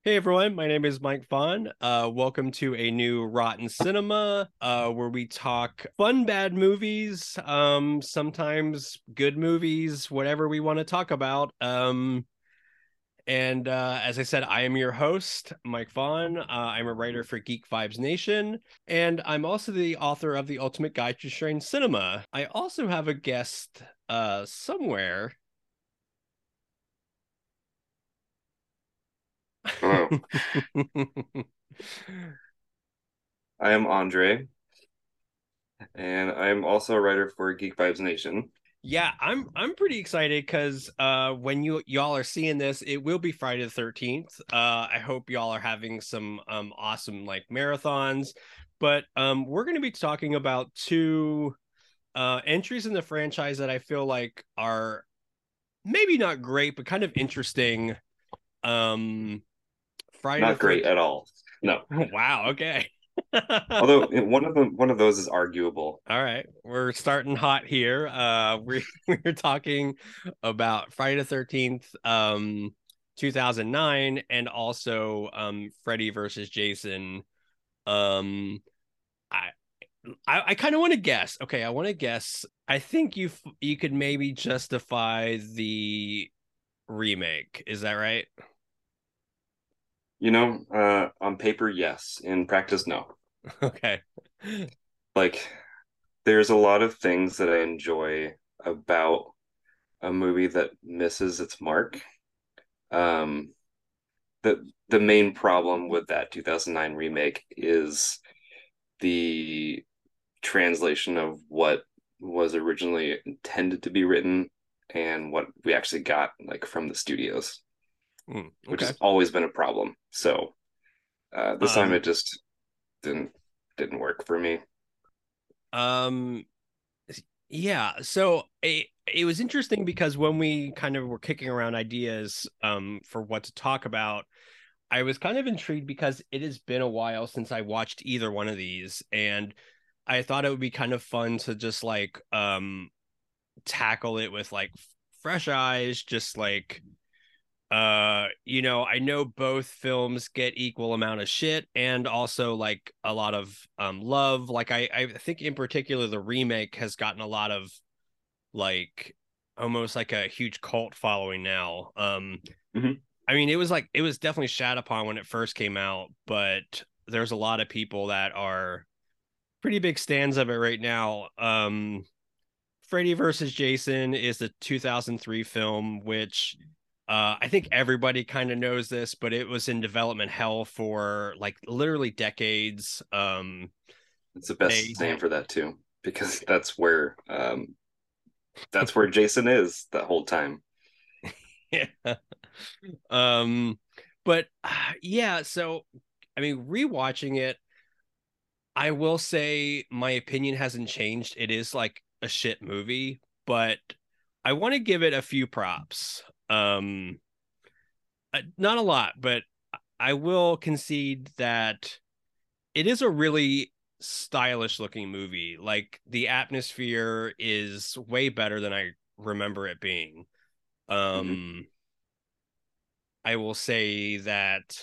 Hey everyone, my name is Mike Vaughn. Welcome to a new Rotten Cinema, where we talk fun, bad movies, sometimes good movies, whatever we want to talk about. And as I said, I am your host, Mike Vaughn. I'm a writer for Geek Vibes Nation, and I'm also the author of The Ultimate Guide to Strange Cinema. I also have a guest somewhere. Hello, I am Andre, and I'm also a writer for Geek Vibes Nation. Yeah, I'm pretty excited because when y'all are seeing this, it will be Friday the 13th. I hope y'all are having some awesome like marathons. But we're gonna be talking about two entries in the franchise that I feel like are maybe not great, but kind of interesting. Um Friday the Not great 13th. at all. No, Wow, okay. although one of those is arguable. All right, we're starting hot here. We're talking about Friday the 13th, 2009, and also Freddy versus Jason. Um, I I kind of want to guess. Okay, I want to guess. I think you could maybe justify the remake. Is that right? On paper, yes. In practice, no. Okay. Like, there's a lot of things that I enjoy about a movie that misses its mark. Um, the main problem with that 2009 remake is the translation of what was originally intended to be written and what we actually got like from the studios, which has Okay. always been a problem. So this time Um. it just didn't didn't work for me. Um. Yeah, so it was interesting because when we kind of were kicking around ideas for what to talk about, I was kind of intrigued because it has been a while since I watched either one of these, and I thought it would be kind of fun to just like tackle it with like fresh eyes, just like I know both films get equal amount of shit and also like a lot of love. Like I think in particular the remake has gotten a lot of like almost like a huge cult following now. Mm-hmm. I mean, it was definitely shat upon when it first came out, but there's a lot of people that are pretty big stands of it right now. Freddy versus Jason is a 2003 film, which I think everybody kind of knows this, but it was in development hell for like literally decades. It's the They best name had for that too, because that's where Jason is that whole time. yeah. Um, but yeah, so I mean, rewatching it, I will say my opinion hasn't changed. It is like a shit movie, but I want to give it a few props. Not a lot, but I will concede that it is a really stylish looking movie. Like the atmosphere is way better than I remember it being. Mm-hmm. Um, I will say that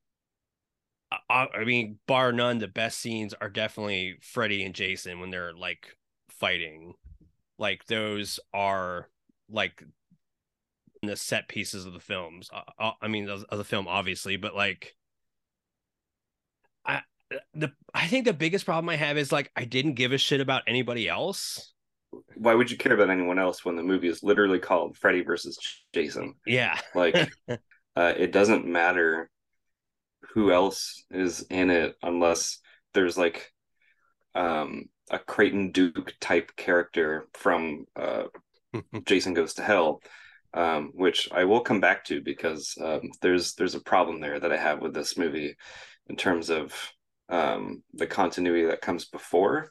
I mean, bar none, the best scenes are definitely Freddy and Jason when they're like fighting. Like those are like the set pieces of the films. I mean, of the film, obviously, but like I I think the biggest problem I have is like I didn't give a shit about anybody else. Why would you care about anyone else when the movie is literally called Freddy versus Jason? Yeah. Like, it doesn't matter who else is in it unless there's like a Creighton Duke type character from Jason Goes to Hell, which I will come back to because there's a problem there that I have with this movie in terms of the continuity that comes before,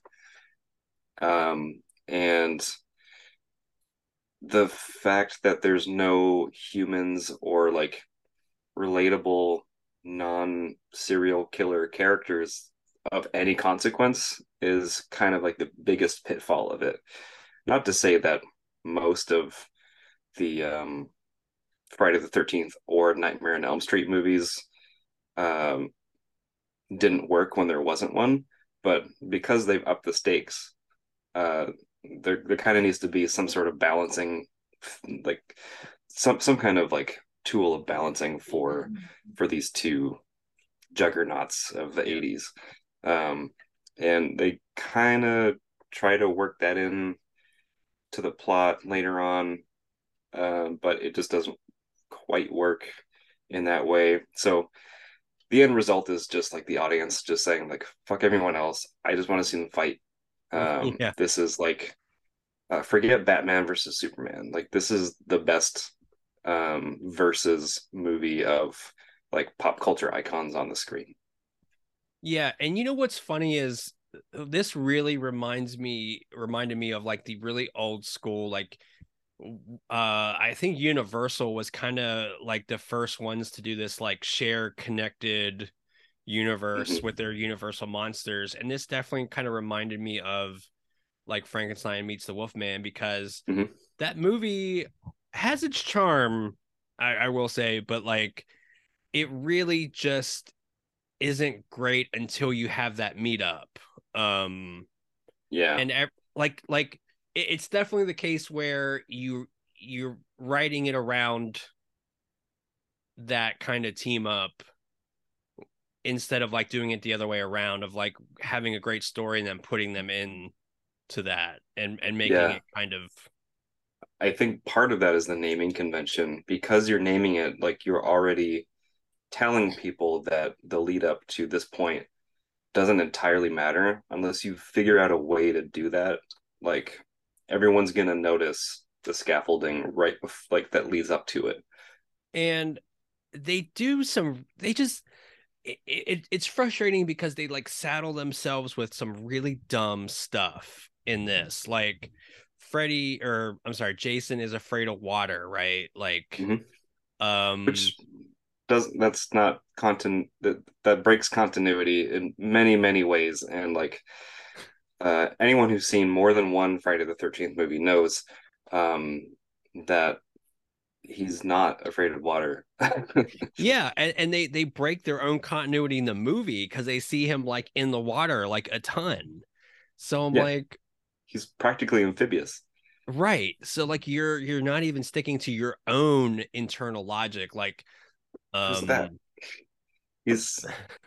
and the fact that there's no humans or like relatable non serial killer characters of any consequence is kind of like the biggest pitfall of it. Not to say that most of the Friday the 13th or Nightmare on Elm Street movies um, didn't work when there wasn't one. But because they've upped the stakes, uh, there kind of needs to be some sort of balancing, like some kind of like tool of balancing for these two juggernauts of the Yeah. 80s. Um, and they kind of try to work that in to the plot later on, but it just doesn't quite work in that way. So the end result is just like the audience just saying like fuck everyone else. I just want to see them fight. Yeah. This is like forget Batman versus Superman. Like this is the best versus movie of like pop culture icons on the screen. Yeah, and you know what's funny is this really reminded me of like the really old school like I think Universal was kind of like the first ones to do this like share connected universe with Mm-hmm. their Universal monsters, and this definitely kind of reminded me of like Frankenstein meets the Wolfman because Mm-hmm. that movie has its charm, I will say, but like it really just isn't great until you have that meetup. Um, Yeah, and like it's definitely the case where you're writing it around that kind of team up instead of like doing it the other way around of like having a great story and then putting them in to that and making yeah. it kind of I think part of that is the naming convention because you're naming it like you're already telling people that the lead up to this point doesn't entirely matter unless you figure out a way to do that. Like everyone's gonna notice the scaffolding like that leads up to it. and they do some they just it's frustrating because they like saddle themselves with some really dumb stuff in this like Freddy or I'm sorry Jason is afraid of water, right? Like Mm-hmm. um Which does that's not content that breaks continuity in many ways, and like anyone who's seen more than one Friday the 13th movie knows um, that he's not afraid of water. yeah, and they break their own continuity in the movie because they see him like in the water like a ton. So I'm Yeah, like, he's practically amphibious. right. So like you're not even sticking to your own internal logic. Like, Who's that? um, He's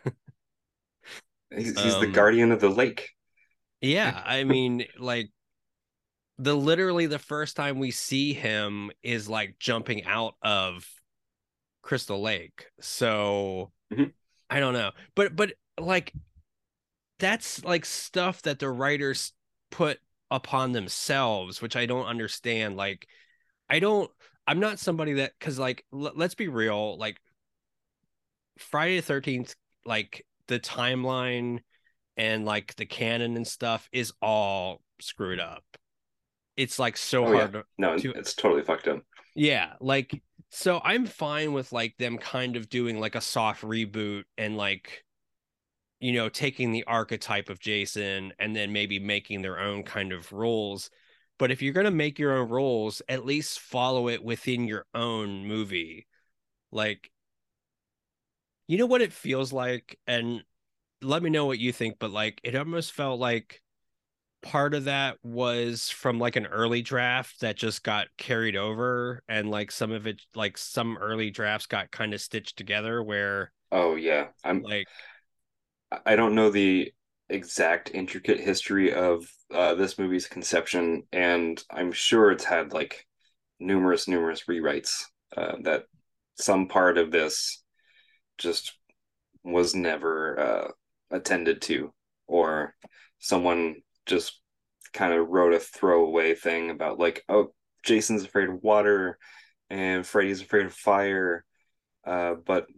he's the um, guardian of the lake. yeah, I mean, like literally the first time we see him is like jumping out of Crystal Lake. So Mhm. I don't know. But like that's like stuff that the writers put upon themselves, which I don't understand. Like I don't I'm not somebody that because like let's be real, like Friday the 13th, like the timeline and like the canon and stuff is all screwed up. It's like so Oh yeah, hard no, to it's totally fucked up. yeah, like so I'm fine with like them kind of doing like a soft reboot and like taking the archetype of Jason and then maybe making their own kind of rules. But if you're going to make your own rules, at least follow it within your own movie. Like, you know what it feels like? And let me know what you think, but like, it almost felt like part of that was from like an early draft that just got carried over. And like some of it, like some early drafts got kind of stitched together where Oh yeah, like, I don't know the exact intricate history of this movie's conception, and I'm sure it's had like numerous rewrites. That some part of this just was never attended to, or someone just kind of wrote a throwaway thing about like, oh, Jason's afraid of water and Freddy's afraid of fire, but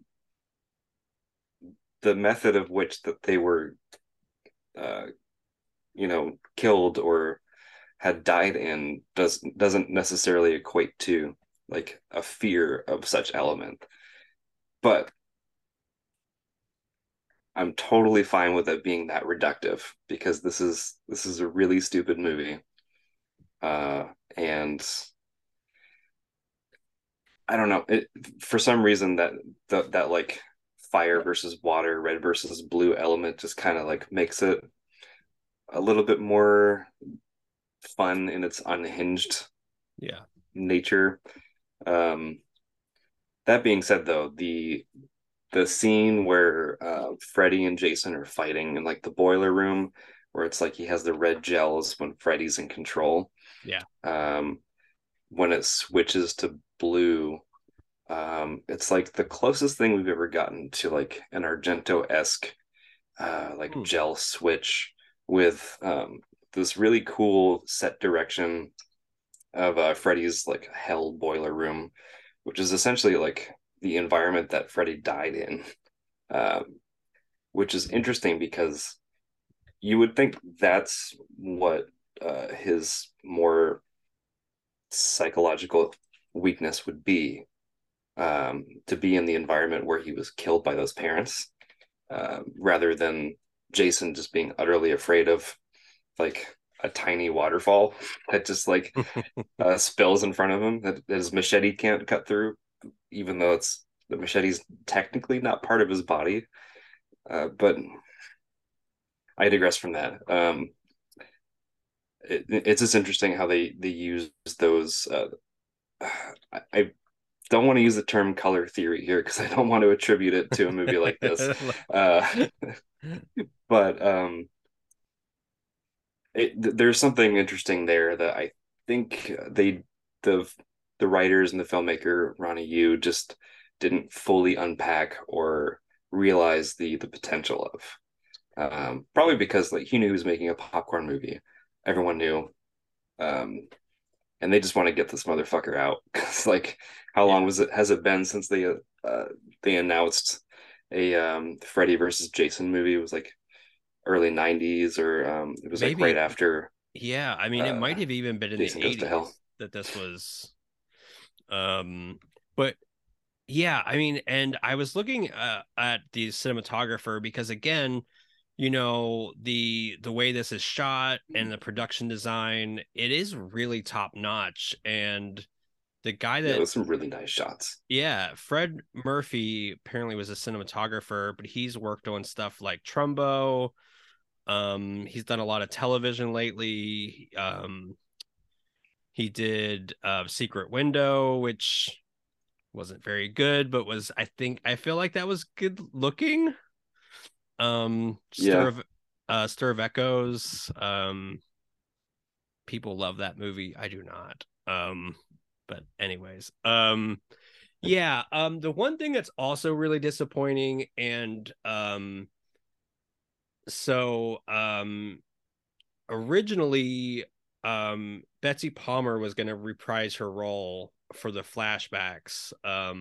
the method of which that they were, uh, killed or had died in doesn't necessarily equate to like a fear of such element. But I'm totally fine with it being that reductive because this is a really stupid movie. Uh, and I don't know. For some reason that like fire versus water, red versus blue element just kind of like makes it a little bit more fun in its unhinged Yeah. nature. Um, that being said, though, the scene where Freddy and Jason are fighting in like the boiler room, where it's like he has the red gels when Freddy's in control. Yeah. Um, when it switches to blue, it's like the closest thing we've ever gotten to like an Argento-esque like Hmm. gel switch with this really cool set direction of Freddy's like hell boiler room, which is essentially like the environment that Freddy died in, um, which is interesting because you would think that's what his more psychological weakness would be, to be in the environment where he was killed by those parents, rather than Jason just being utterly afraid of like a tiny waterfall that just like spills in front of him that his machete can't cut through, even though it's the machete's technically not part of his body. But I digress from that. It's just interesting how they use those. I don't want to use the term color theory here because I don't want to attribute it to a movie like this. Uh, but there's something interesting there that I think the the writers and the filmmaker Ronnie Yu just didn't fully unpack or realize the potential of. Probably because like he knew he was making a popcorn movie. Everyone knew. Um, and they just want to get this motherfucker out because like how long Yeah. was it has it been since they announced a Freddy versus Jason movie? It was like early 90s, or it was like right Maybe. after Yeah. I mean, it uh might have even been in the Jason Goes to Hell. 80s that this was. But yeah, I mean, and I was looking at the cinematographer because again, the way this is shot and the production design, it is really top notch. And the guy Yeah, that, there's some really nice shots. yeah, Fred Murphy apparently was a cinematographer, but he's worked on stuff like Trumbo. He's done a lot of television lately. He did Secret Window, which wasn't very good, but I feel like that was good looking. Yeah, Stir of Echoes. People love that movie. I do not. But anyways, yeah. The one thing that's also really disappointing, and so originally, Betsy Palmer was going to reprise her role for the flashbacks.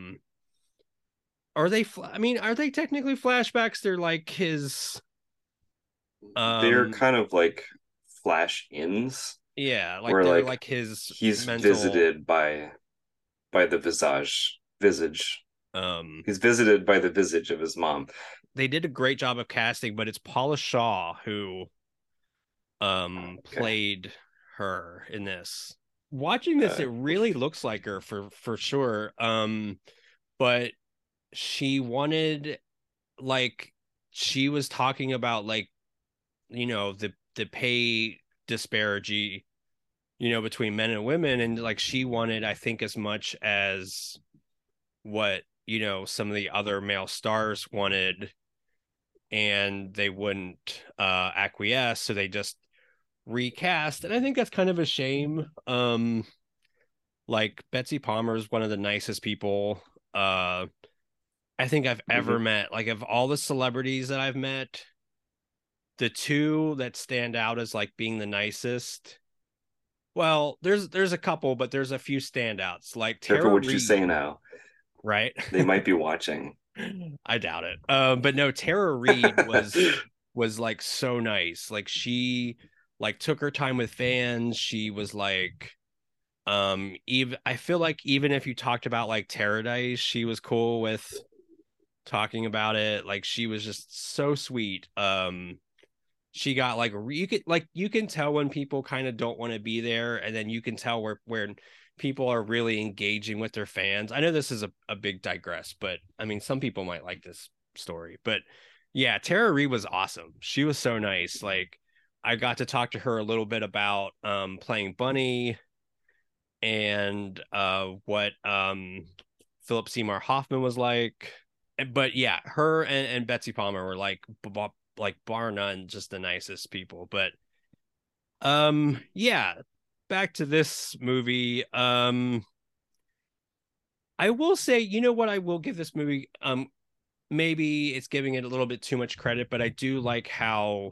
Are they? I mean, are they technically flashbacks? They're like his. they're Um, kind of like flash ins yeah, like where they're like like his he's mental. visited by the visage. Um, He's visited by the visage of his mom. they did a great job of casting, but it's Paula Shaw who Okay. played her in this. Watching this, it Uh, really looks like her for sure. But she wanted like she was talking about like the pay disparity between men and women, and like she wanted I think as much as what some of the other male stars wanted, and they wouldn't acquiesce, so they just recast, and I think that's kind of a shame. Like Betsy Palmer is one of the nicest people I think I've ever mhm. met. Like of all the celebrities that I've met, the two that stand out as like being the nicest. Well, there's a couple, but there's a few standouts like Careful Tara what you say Reid, now. right? They might be watching. I doubt it. But no, Tara Reid was like so nice. Like she like took her time with fans. She was like even I feel like even if you talked about like Paradise, she was cool with talking about it. Like she was just so sweet. She got like you can tell when people kind of don't want to be there, and then you can tell where people are really engaging with their fans. I know this is a big digress, but I mean some people might like this story. But yeah, Tara Reid was awesome. She was so nice. Like I got to talk to her a little bit about playing Bunny and what Philip Seymour Hoffman was like. But yeah, her and Betsy Palmer were like bar none just the nicest people. But yeah, back to this movie. I will say, you know what, I will give this movie maybe it's giving it a little bit too much credit, but I do like how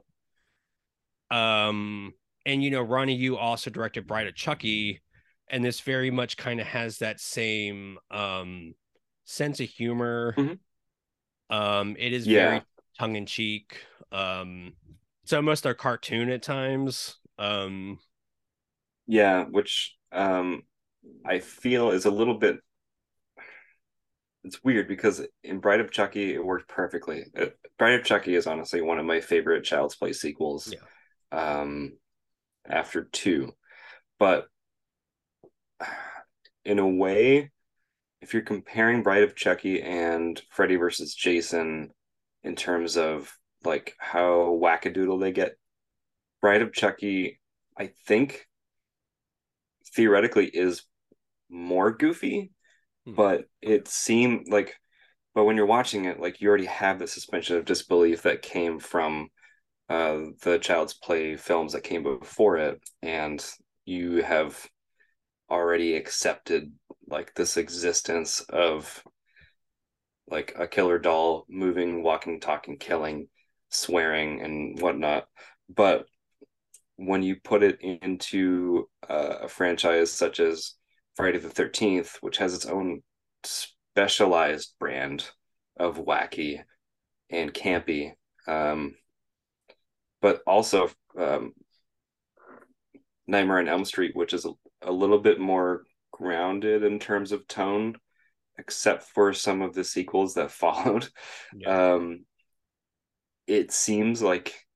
and Ronnie Yu also directed Bride of Chucky, and this very much kind of has that same sense of humor. Mhm. It is Yeah, very tongue in cheek. It's almost a cartoon at times. yeah, which I feel is a little bit. It's weird because in Bride of Chucky it worked perfectly. Bride of Chucky is honestly one of my favorite Child's Play sequels. Yeah. Um, after two, but in a way, if you're comparing Bride of Chucky and Freddy versus Jason in terms of like how wackadoodle they get, Bride of Chucky, I think theoretically is more goofy, Hmm. but it seemed like, but when you're watching it, like you already have the suspension of disbelief that came from the Child's Play films that came before it, and you have already accepted like this existence of like a killer doll moving, walking, talking, killing, swearing, and whatnot. But when you put it into a franchise such as Friday the 13th, which has its own specialized brand of wacky and campy, um, but also Nightmare on Elm Street, which is a little bit more grounded in terms of tone, except for some of the sequels that followed. Yeah. Um, it seems like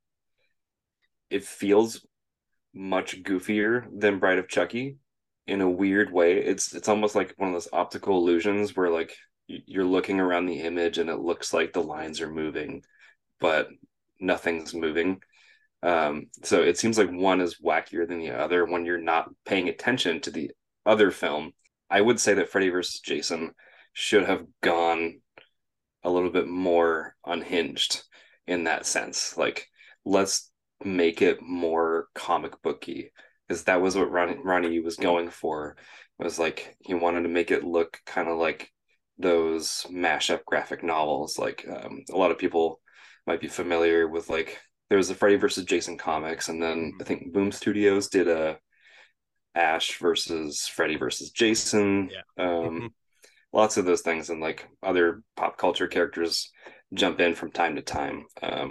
it feels much goofier than Bride of Chucky in a weird way. It's almost like one of those optical illusions where like you're looking around the image and it looks like the lines are moving, but nothing's moving. So it seems like one is wackier than the other when you're not paying attention to the other film. I would say that Freddy vs. Jason should have gone a little bit more unhinged in that sense. Like, let's make it more comic booky because that was what Ronnie was going for. Was like he wanted to make it look kind of like those mashup graphic novels. Like a lot of people might be familiar with like there was the Freddy versus Jason comics, and then Mhm. I think Boom Studios did a Ash versus Freddy versus Jason. Yeah. Lots of those things, and like other pop culture characters jump in from time to time.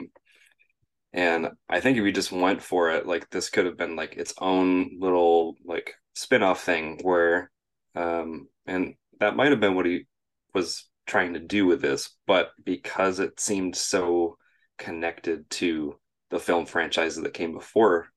And I think if we just went for it, like this could have been like its own little like spin-off thing where and that might have been what he was trying to do with this, but because it seemed so connected to the film franchises that came before,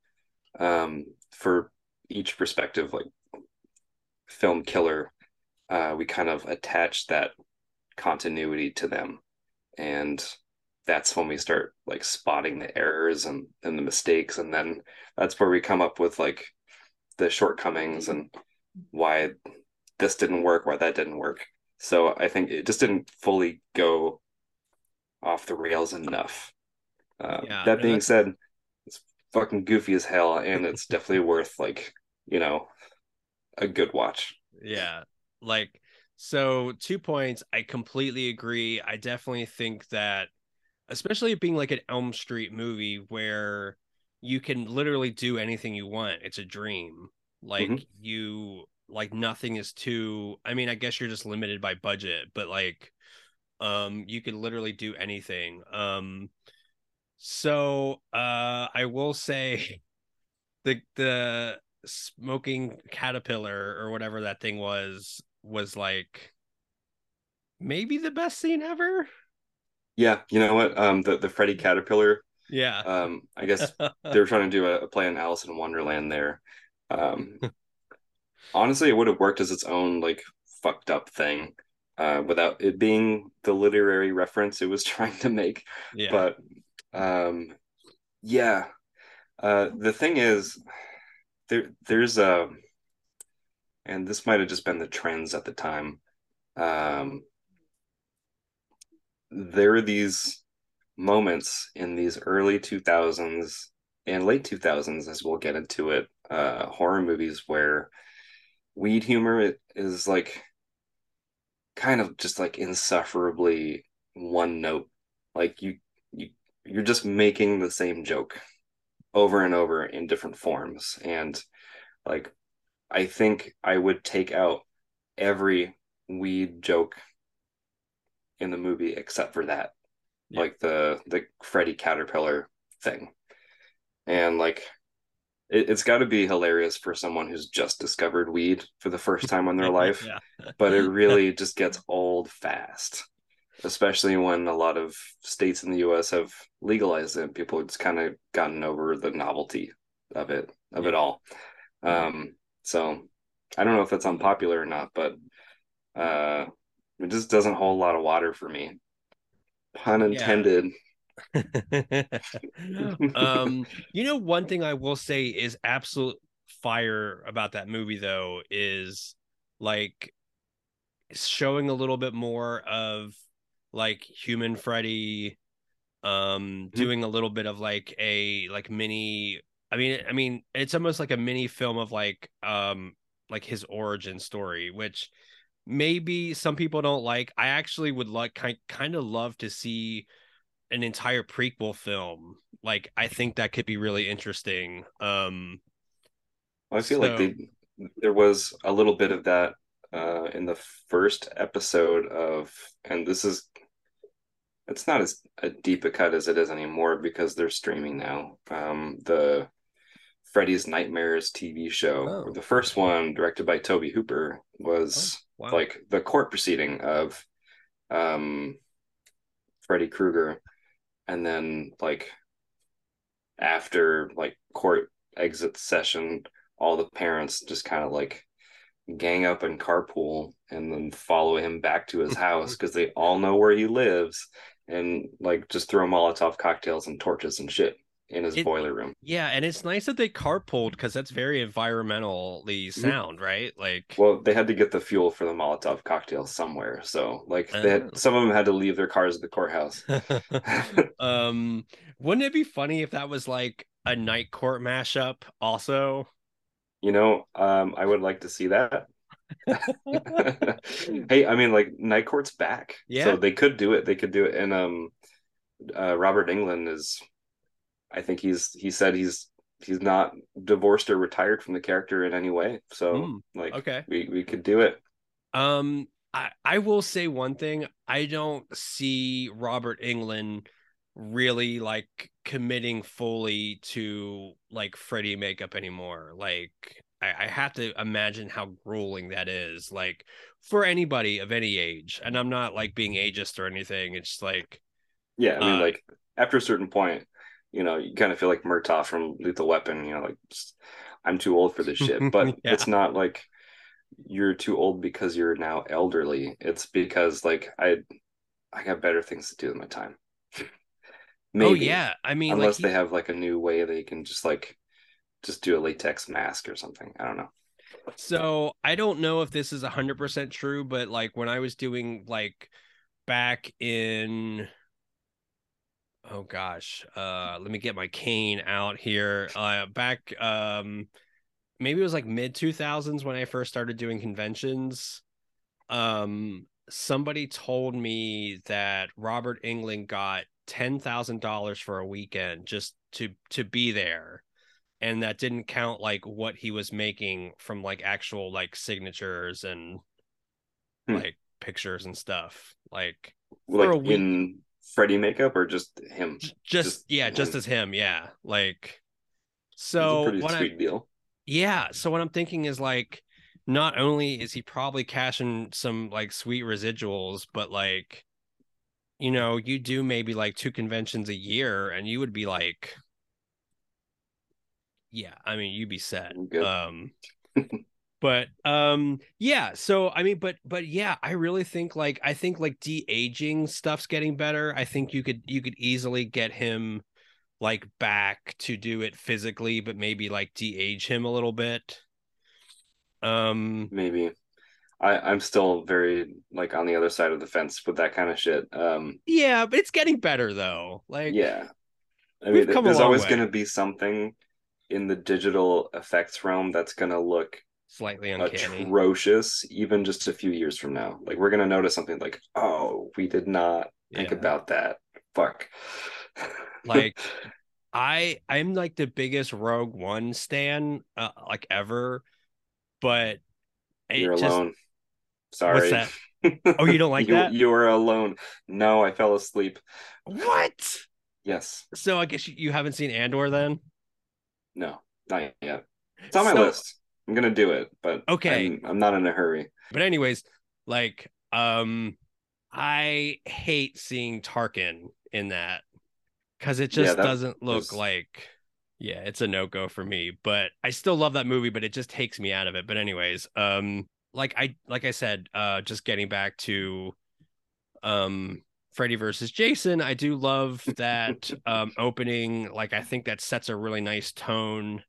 for each perspective, like film killer, we kind of attached that continuity to them. And that's when we start like spotting the errors and the mistakes. And then that's where we come up with like the shortcomings and why this didn't work, why that didn't work. So I think it just didn't fully go off the rails enough. Yeah, That no, being that's said, it's fucking goofy as hell, and it's definitely worth like, you know, a good watch. yeah. Like, so 2 points. I completely agree. I definitely think that, especially it being like an Elm Street movie where you can literally do anything you want. It's a dream. Mm-hmm. Like nothing is too, I mean, I guess you're just limited by budget, but like you can literally do anything. I will say the smoking caterpillar or whatever that thing was like maybe the best scene ever. Yeah, you know what? The Freddy Caterpillar. Yeah. I guess they were trying to do a play on Alice in Wonderland there. Um, honestly, it would have worked as its own like fucked up thing. without it being the literary reference it was trying to make. Yeah. But um, yeah, the thing is, there's and this might have just been the trends at the time. Um, there are these moments in these early 2000s and late 2000s, as we'll get into it, horror movies where weed humor is like kind of just like insufferably one note. Like you you're just making the same joke over and over in different forms. And like I think I would take out every weed joke in the movie except for that. Yeah. Like the Freddy Caterpillar thing. And like it's got to be hilarious for someone who's just discovered weed for the first time in their life, Yeah. but it really just gets old fast, especially when a lot of states in the US have legalized it. People have just kind of gotten over the novelty of it Yeah. all. So I don't know if that's unpopular or not, but uh, it just doesn't hold a lot of water for me. Pun Yeah. intended. One thing I will say is absolute fire about that movie though is like showing a little bit more of like human Freddy, doing a little bit of like a like mini. I mean, it's almost like a mini film of like his origin story, which maybe some people don't like. I actually would like kind of love to see an entire prequel film. Like I think that could be really interesting. I feel like So there was a little bit of that in the first episode of, and this is it's not as a deep a cut as it is anymore because they're streaming now. The Freddy's Nightmares TV show, or oh, the first okay. one directed by Toby Hooper, Oh, was wow. like the court proceeding of um, Freddy Krueger, and then like after like court exit session, all the parents just kind of like gang up and carpool and then follow him back to his house because they all know where he lives and like just throw Molotov cocktails and torches and shit in his It boiler room. Yeah, and it's nice that they carpooled because that's very environmentally Mhm. sound, right? Like Well, they had to get the fuel for the Molotov cocktails somewhere, so like oh. some of them had to leave their cars at the courthouse. um wouldn't it be funny if that was like a night court mashup also? I would like to see that. Hey, I mean, like Night Court's back, so Yeah. they could do it. They could do it, and Robert Englund is. I think he said he's not divorced or retired from the character in any way. So Hmm. like Okay. we could do it. I will say one thing. I don't see Robert Englund really like committing fully to like Freddy makeup anymore. Like I have to imagine how grueling that is, like for anybody of any age. And I'm not like being ageist or anything. It's like Yeah, I mean, uh like after a certain point, you kind of feel like Murtaugh from Lethal Weapon. Like I'm too old for this shit. But yeah. it's not like you're too old because you're now elderly. It's because like I got better things to do with my time. Oh Maybe, yeah. I mean like unless they he have like a new way they can just do a latex mask or something. I don't know. so I don't know if this is 100% true, but like when I was doing like back in oh gosh, let me get my cane out here. Back maybe it was like mid 2000s when I first started doing conventions. Somebody told me that Robert Englund got $10,000 for a weekend just to be there, and that didn't count like what he was making from like actual like signatures and Hmm. like pictures and stuff. Like for a Like week, in Freddy makeup or just him? just Just yeah, just him. as him, yeah. Like It's a so pretty what I sweet deal. yeah, so what I'm thinking is like not only is he probably cashing some like sweet residuals, but like you do maybe like two conventions a year and you would be like, yeah, I mean, you'd be set. Good. But yeah, so I mean, but yeah, I really think like de-aging stuff's getting better. I think you could easily get him like back to do it physically, but maybe like de-age him a little bit. Um Maybe. I'm still very like on the other side of the fence with that kind of shit. yeah, but it's getting better though. Like Yeah. I we've mean, come a there's long always way. going to be something in the digital effects realm that's going to look Slightly uncanny. atrocious even just a few years from now. Like we're going to notice something like, "Oh, we did not think Yeah. about that." Fuck. Like I'm like the biggest Rogue One stan like ever, but You're it just alone. what's Sorry. that? Oh, you don't like that? You are alone. No, I fell asleep. What? Yes. So I guess you haven't seen Andor then? No, not yet. It's on my So list. I'm gonna do it, but okay. I'm not in a hurry. But anyways, like I hate seeing Tarkin in that because it Yeah, just that doesn't look was like yeah, it's a no-go for me. But I still love that movie, but it just takes me out of it. But anyways, like I said, just getting back to Freddy versus Jason, I do love that opening. Like I think that sets a really nice tone.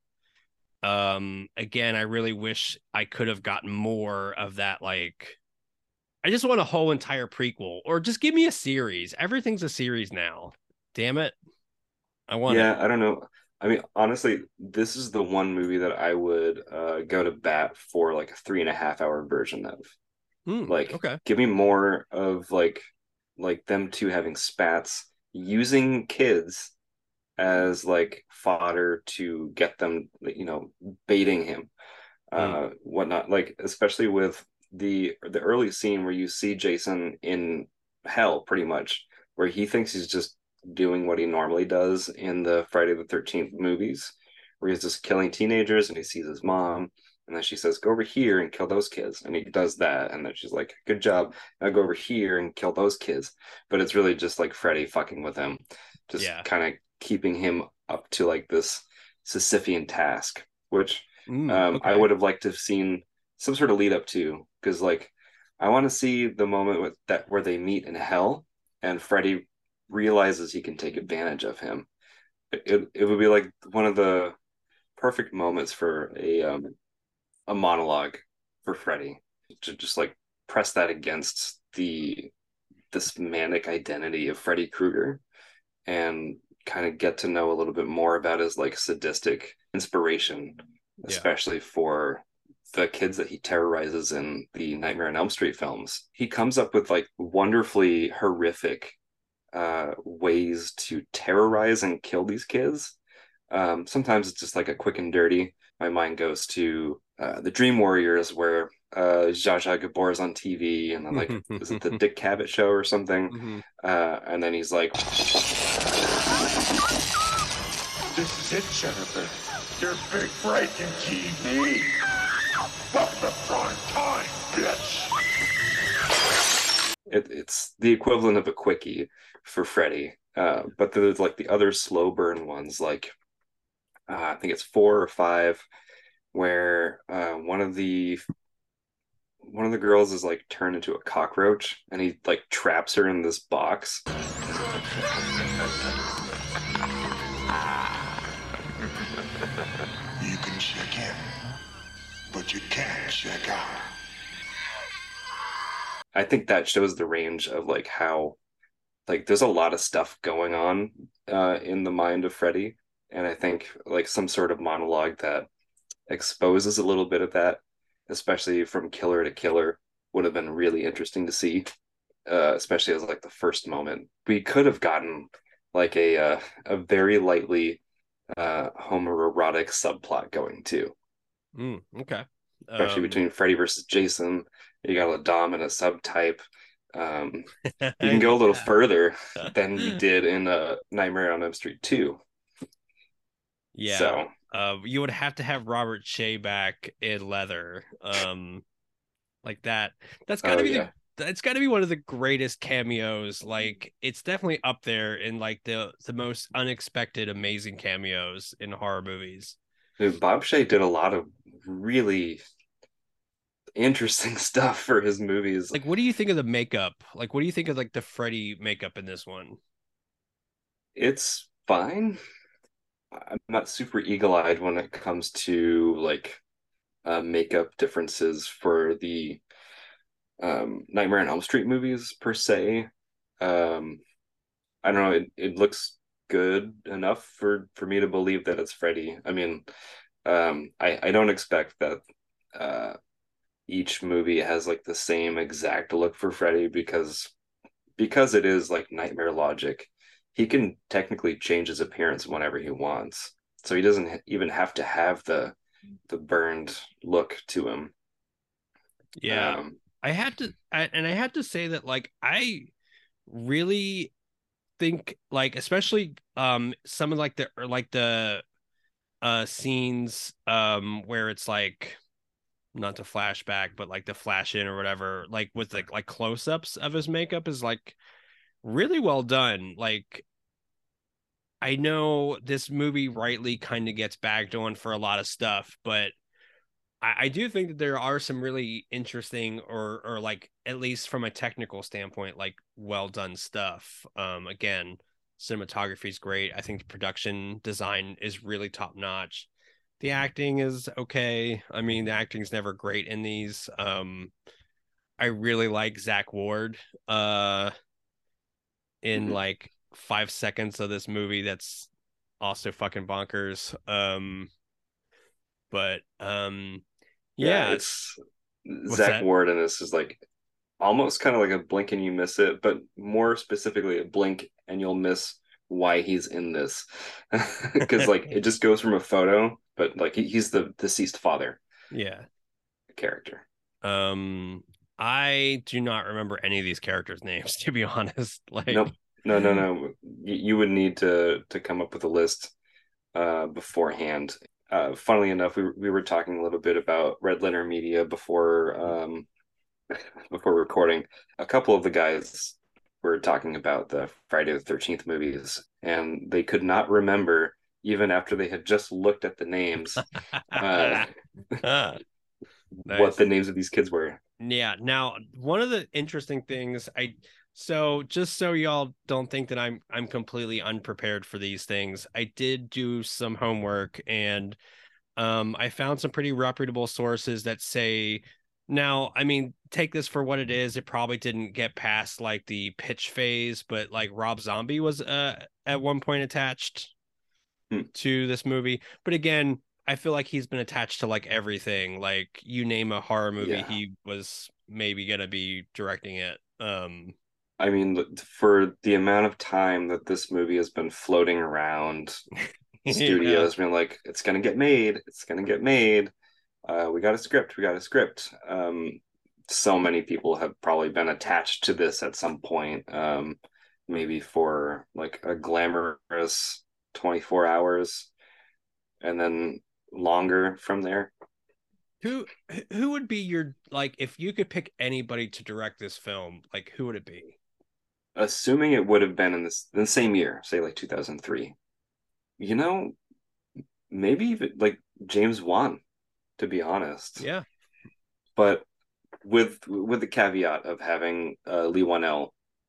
Again, I really wish I could have gotten more of that. Like I just want a whole entire prequel or just give me a series. Everything's a series now. Damn it. I want it. yeah, I don't know. I mean, honestly, this is the one movie that I would go to bat for like a 3.5 hour version of. Like, Okay. give me more of like them two having spats, using kids as like fodder to get them, baiting him, Mm, whatnot. Like, especially with the early scene where you see Jason in hell, pretty much, where he thinks he's just doing what he normally does in the Friday the 13th movies, where he's just killing teenagers and he sees his mom. And then she says, "Go over here and kill those kids." And he does that. And then she's like, "Good job. Now go over here and kill those kids." But it's really just like Freddy fucking with him, just yeah. kind of keeping him up to like this Sisyphean task, which I Okay. would have liked to have seen some sort of lead up to, because like I want to see the moment with that where they meet in hell and Freddy realizes he can take advantage of him. It would be like one of the perfect moments for a monologue for Freddy to just like press that against this manic identity of Freddy Krueger and kind of get to know a little bit more about his like sadistic inspiration, Yeah. especially for the kids that he terrorizes in the Nightmare on Elm Street films. He comes up with like wonderfully horrific ways to terrorize and kill these kids. Sometimes it's just like a quick and dirty. My mind goes to the Dream Warriors, where Zsa Zsa Gabor is on TV, and then like, is it the Dick Cavett show or something? Mhm. And then he's like, This is it, Jennifer. Your big break in TV. Welcome to prime time, bitch. it's the equivalent of a quickie for Freddy. But there's like the other slow burn ones, like I think it's 4 or 5, where one of the girls is like turned into a cockroach, and he like traps her in this box. You can check in, but you can't check out. I think that shows the range of like how like there's a lot of stuff going on in the mind of Freddy, and I think like some sort of monologue that exposes a little bit of that, especially from killer to killer, would have been really interesting to see, especially as like the first moment. We could have gotten like a very lightly homoerotic subplot going too, Okay. especially Um between Freddy versus Jason. You got a dom and a subtype. Um, you can go a little yeah. further than you did in Nightmare on Elm Street 2. Yeah. So You would have to have Robert Shea back in leather. Like that. That's got oh to be yeah, that's got to be one of the greatest cameos. Like it's definitely up there in like the most unexpected amazing cameos in horror movies. dude, Bob Shea did a lot of really interesting stuff for his movies. Like, what do you think of the makeup? Like, what do you think of like the Freddy makeup in this one? It's fine. I'm not super eagle-eyed when it comes to like makeup differences for the Nightmare on Elm Street movies per se. Um, I don't know. It looks good enough for me to believe that it's Freddy. I mean, I don't expect that each movie has like the same exact look for Freddy because it is like Nightmare logic. He can technically change his appearance whenever he wants, so he doesn't even have to have the burned look to him. Yeah, I had to say that like I really think like especially some of like the scenes where it's like not to flashback but like the flash in or whatever like with like close-ups of his makeup is like really well done. Like I know this movie rightly kind of gets bagged on for a lot of stuff, but I do think that there are some really interesting or like at least from a technical standpoint, like well done stuff. Again, cinematography is great. I think the production design is really top notch. The acting is okay. I mean, the acting's never great in these. I really like Zach Ward in Mhm. like 5 seconds of this movie. That's also fucking bonkers. But Yeah, yeah, it's what's Zach that? Ward, and this is like almost kind of like a blink and you miss it, but more specifically, a blink and you'll miss why he's in this. Because like it just goes from a photo, but like he's the deceased father Yeah. character. Um, I do not remember any of these characters' names, to be honest. Like, Nope. No, no, no. You would need to come up with a list beforehand. Funnily enough, we were talking a little bit about Red Letter Media before recording. A couple of the guys were talking about the Friday the 13th movies, and they could not remember, even after they had just looked at the names, uh, what nice. the names of these kids were. Yeah. Now, one of the interesting things so just so y'all don't think that I'm completely unprepared for these things, I did do some homework and I found some pretty reputable sources that say now, I mean, take this for what it is. It probably didn't get past like the pitch phase, but like Rob Zombie was at one point attached Hmm. to this movie. But again, I feel like he's been attached to like everything. Like you name a horror movie, Yeah. he was maybe gonna be directing it. I mean, for the amount of time that this movie has been floating around Yeah. studios, been like, it's gonna get made, it's gonna get made. We got a script, we got a script. So many people have probably been attached to this at some point, maybe for like a glamorous 24 hours and then longer from there. Who who would be your like if you could pick anybody to direct this film, like who would it be? Assuming it would have been in the same year, say like 2003. You know, maybe even like James Wan, to be honest. Yeah. But with the caveat of having Lee Wanell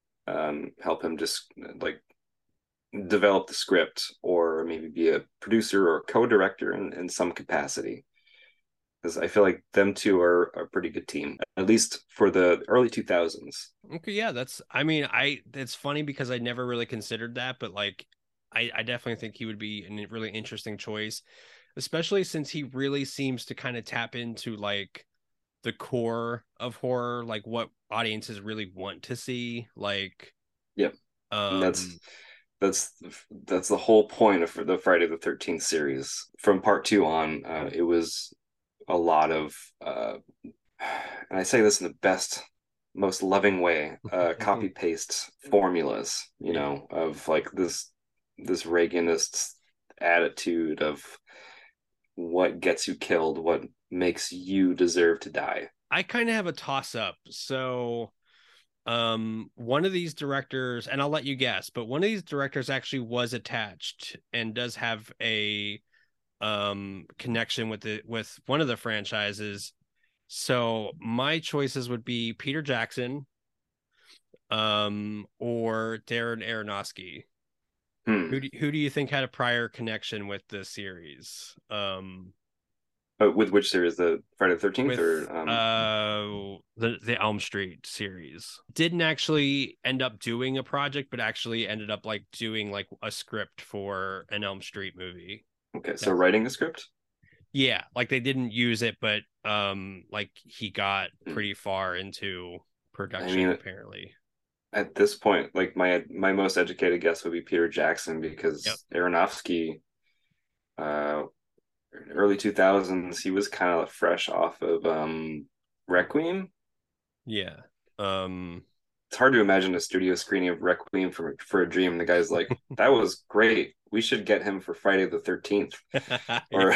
help him just like develop the script or maybe be a producer or co-director in some capacity, because I feel like them two are a pretty good team, at least for the early 2000s. Okay, yeah, that's I mean, it's funny because I never really considered that, but like I definitely think he would be a really interesting choice, especially since he really seems to kind of tap into like the core of horror, like what audiences really want to see. Like Yep. And um that's that's the whole point of the Friday the 13th series. From part two on, it was a lot of and I say this in the best, most loving way, copy paste formulas, you yeah. know, of like this Reaganist attitude of what gets you killed, what makes you deserve to die. I kind of have a toss up. So one of these directors, and I'll let you guess, but one of these directors actually was attached and does have a connection with one of the franchises. So my choices would be Peter Jackson, or Darren Aronofsky. Hmm. Who do you think had a prior connection with the series? With which series, the Friday the 13th With or the Elm Street series. Didn't actually end up doing a project, but actually ended up like doing like a script for an Elm Street movie. okay, so writing a script? Yeah, like they didn't use it, but like he got Hmm. pretty far into I production mean, apparently. at this point, like my most educated guess would be Peter Jackson Yep. because Aronofsky, uh, early 2000s, he was kind of fresh off of Requiem. Yeah. Um It's hard to imagine a studio screening of Requiem for a Dream. The guy's like, that was great. We should get him for Friday the 13th or yeah.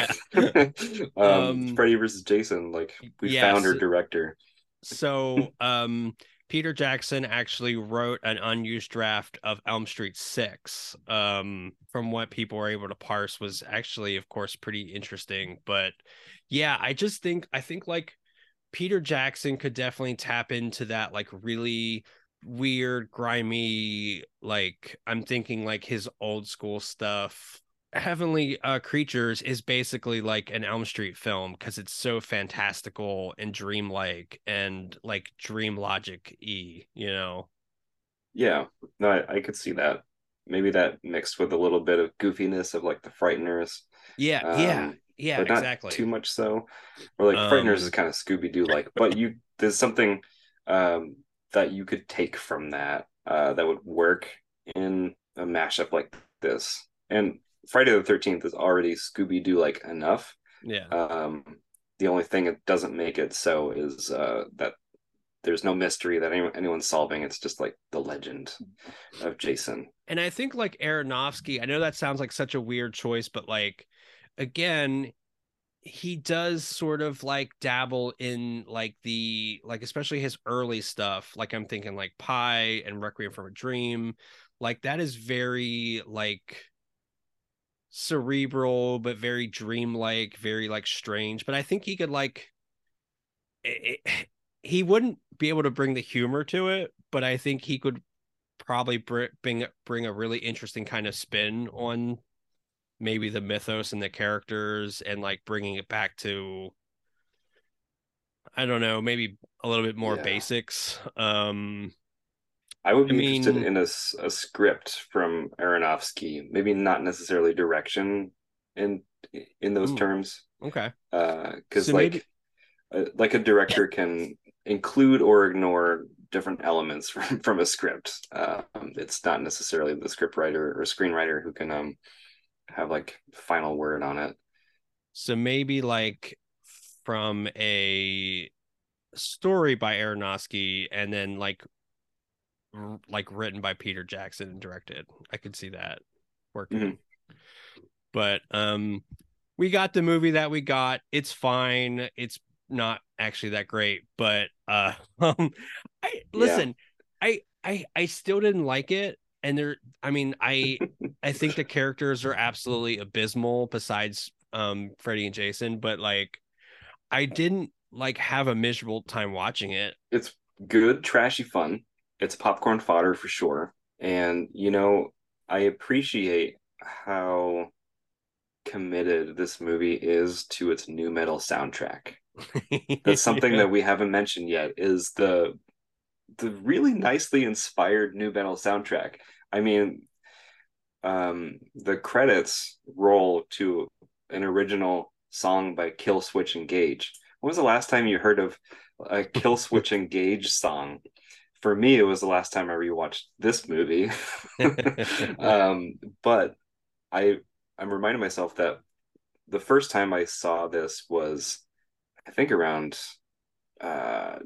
Um Freddy versus Jason. Like, we found yes. our director. So, Peter Jackson actually wrote an unused draft of Elm Street 6. From what people were able to parse was actually, of course, pretty interesting. But yeah, I think like Peter Jackson could definitely tap into that like really weird, grimy, like I'm thinking like his old school stuff. Heavenly Creatures is basically like an Elm Street film because it's so fantastical and dreamlike and like dream logic y, you know? Yeah, no, I could see that. Maybe that mixed with a little bit of goofiness of like the Frighteners, Yeah, yeah, yeah, but not too exactly. much so. Or like Frighteners is Um, kind of Scooby-Doo like, but there's something um, that you could take from that that would work in a mashup like this. And Friday the 13th is already Scooby-Doo like enough. yeah. Um, the only thing that doesn't make it so is that there's no mystery that anyone's solving. It's just like the legend of Jason. And I think like Aronofsky, I know that sounds like such a weird choice, but like again, he does sort of like dabble in like the like especially his early stuff. Like I'm thinking like Pi and Requiem from a Dream. Like that is very like cerebral but very dreamlike, very like strange. But I think he could like he wouldn't be able to bring the humor to it, but I think he could probably bring a really interesting kind of spin on maybe the mythos and the characters and like bringing it back to I don't know, maybe a little bit more Yeah. basics. I would I be interested mean, in a script from Aronofsky, maybe not necessarily direction in in those mm, terms, okay. because So maybe like a director can include or ignore different elements from a script. It's not necessarily the script writer or screenwriter who can have like final word on it. like from a story by Aronofsky and then like written by Peter Jackson and directed. I could see that Mm-hmm. working. But we got the movie that we got. It's fine. It's not actually that great, but I Yeah, listen, I still didn't like it and there I mean, I think the characters are absolutely abysmal besides Freddy and Jason, but like I didn't like have a miserable time watching it. it's good, trashy fun. It's popcorn fodder for sure. And I appreciate how committed this movie is to its new metal soundtrack. That's something Yeah. that we haven't mentioned yet is the really nicely inspired new metal soundtrack. I mean, the credits roll to an original song by Kill Switch Engage. When was the last time you heard of a Kill Switch Engage song? For me, it was the last time I rewatched this movie. But I I'm reminding myself that the first time I saw this was I think around uh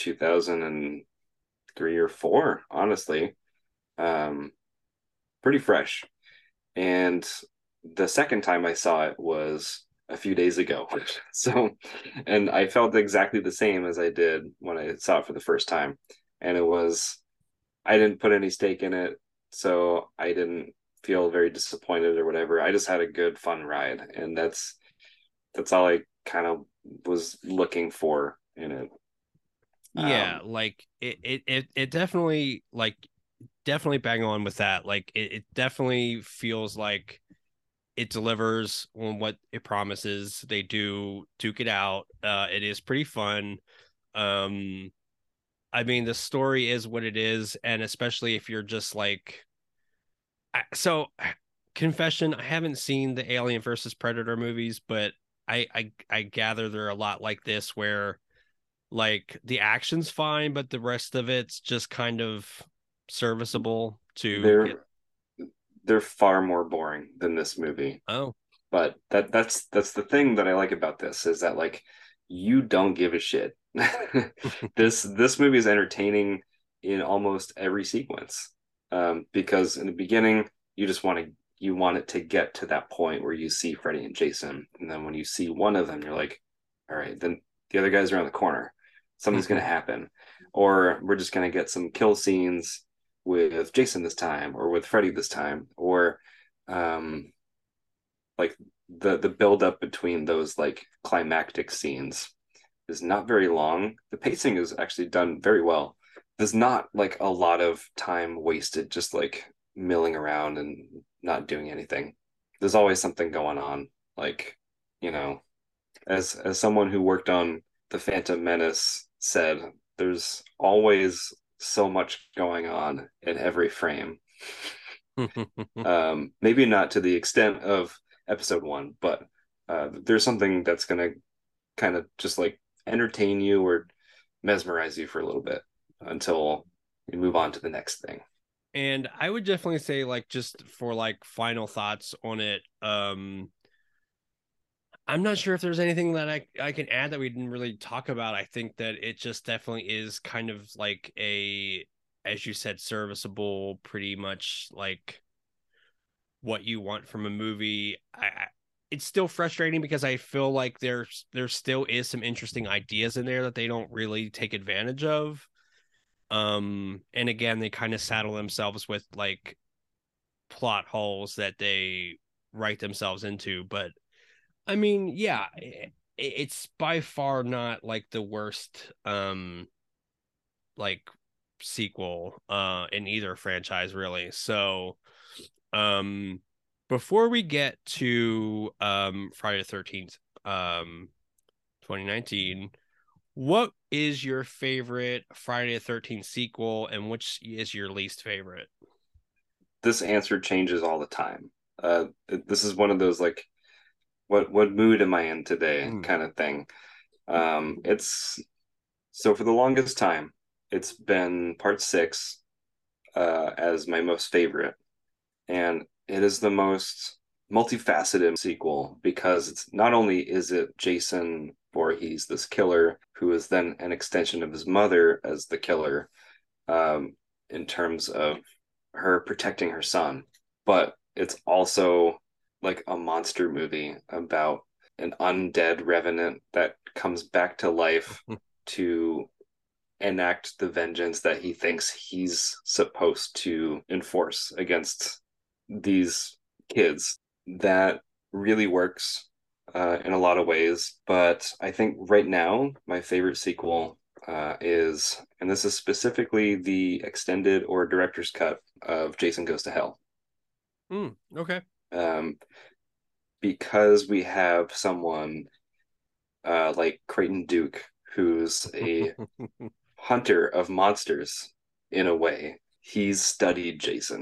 2003 or 4, honestly. Um Pretty fresh. And the second time I saw it was a few days ago. So, and I felt exactly the same as I did when I saw it for the first time. And I didn't put any stake in it. So I didn't feel very disappointed or whatever. I just had a good, fun ride. And that's all I kind of was looking for in it. Yeah, like it definitely like definitely bang on with that. Like it definitely feels like it delivers on what it promises. They do duke it out. It is pretty fun. Um, I mean, the story is what it is, and especially if you're just like, so confession, I haven't seen the Alien versus Predator movies, but I gather they're a lot like this, where like the action's fine, but the rest of it's just kind of serviceable to get. They're far more boring than this movie. Oh. But that's the thing that I like about this, is that like you don't give a shit. This movie is entertaining in almost every sequence. Because in the beginning you want it to get to that point where you see Freddy and Jason, and then when you see one of them, you're like, all right, then the other guy's around the corner. Something's gonna happen. Or we're just gonna get some kill scenes with Jason this time, or with Freddy this time, or like the build up between those like climactic scenes is not very long. The pacing is actually done very well. There's not like a lot of time wasted just like milling around and not doing anything. There's always something going on. Like, you know, as someone who worked on The Phantom Menace said, there's always so much going on in every frame. Maybe not to the extent of episode one, but there's something that's gonna kind of just like entertain you or mesmerize you for a little bit until we move on to the next thing. And I would definitely say, like, just for like final thoughts on it, I'm not sure if there's anything that I can add that we didn't really talk about. I think that it just definitely is kind of like a, as you said, serviceable, pretty much like what you want from a movie. It's still frustrating because I feel like there still is some interesting ideas in there that they don't really take advantage of. And again, they kind of saddle themselves with like plot holes that they write themselves into. But I mean, yeah, it's by far not like the worst like sequel in either franchise, really. So um before we get to Friday the 13th 2019, what is your favorite Friday the 13th sequel, and which is your least favorite? This answer changes all the time. This is one of those like, what mood am I in today Mm. kind of thing. It's so for the longest time, it's been part six as my most favorite, and it is the most multifaceted sequel because it's not only is it Jason Voorhees, this killer who is then an extension of his mother as the killer, um, in terms of her protecting her son, but it's also like a monster movie about an undead revenant that comes back to life to enact the vengeance that he thinks he's supposed to enforce against these kids. That really works in a lot of ways. But I think right now, my favorite sequel is, and this is specifically the extended or director's cut of Jason Goes to Hell. Okay. Um, because we have someone like Creighton Duke, who's a hunter of monsters in a way. He's studied Jason.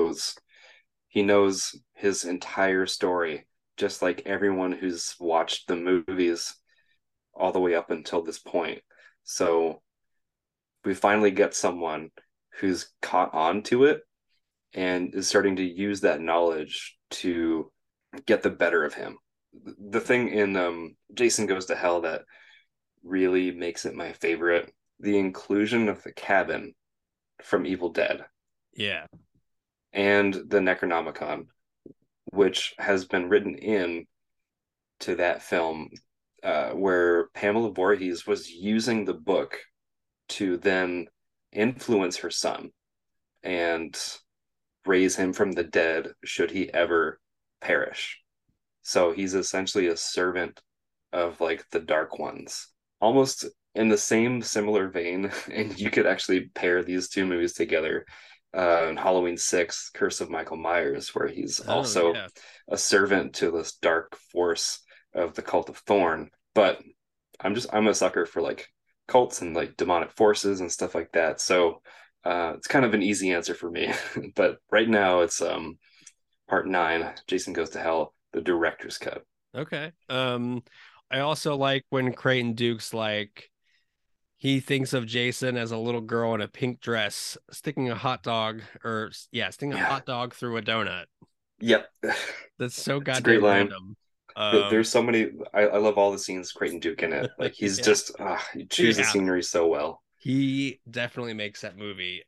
He knows his entire story, just like everyone who's watched the movies all the way up until this point. So we finally get someone who's caught on to it and is starting to use that knowledge to get the better of him. The thing in Jason Goes to Hell that really makes it my favorite, the inclusion of the cabin from Evil Dead Yeah. and the Necronomicon, which has been written in to that film, where Pamela Voorhees was using the book to then influence her son and raise him from the dead should he ever perish. So he's essentially a servant of like the Dark Ones, almost in the same similar vein, and you could actually pair these two movies together. In Halloween 6, Curse of Michael Myers, where he's Oh also yeah. a servant to this dark force of the cult of Thorn. But I'm a sucker for like cults and like demonic forces and stuff like that. So it's kind of an easy answer for me. But right now it's part 9, Jason Goes to Hell, the director's cut. Okay. I also like when Creighton Duke's like he thinks of Jason as a little girl in a pink dress sticking a hot dog sticking a Yeah. hot dog through a donut. Yep. That's so It's a great goddamn line. random. There's so many. I love all the scenes Creighton Duke in it. Like he's Yeah. just he chews the Yeah. scenery so well. He definitely makes that movie.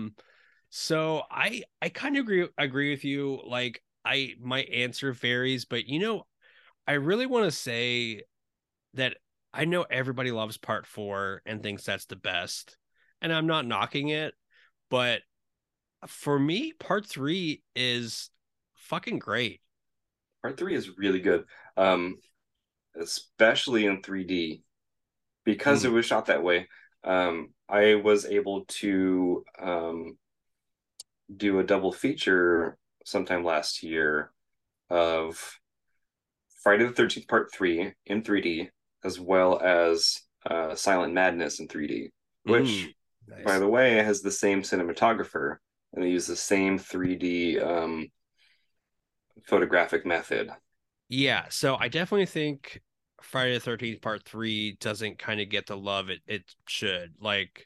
So I kind of agree with you. Like my answer varies, but I really want to say that I know everybody loves part 4 and thinks that's the best. And I'm not knocking it, but for me, part 3 is fucking great. Part 3 is really good, especially in 3D because it Mm. was shot that way. I was able to do a double feature sometime last year of Friday the 13th Part 3 in 3D, as well as Silent Madness in 3D, Mm. which, by Nice. the way, has the same cinematographer and they use the same 3D photographic method. Yeah, so I definitely think Friday the 13th part 3 doesn't kind of get the love it should. Like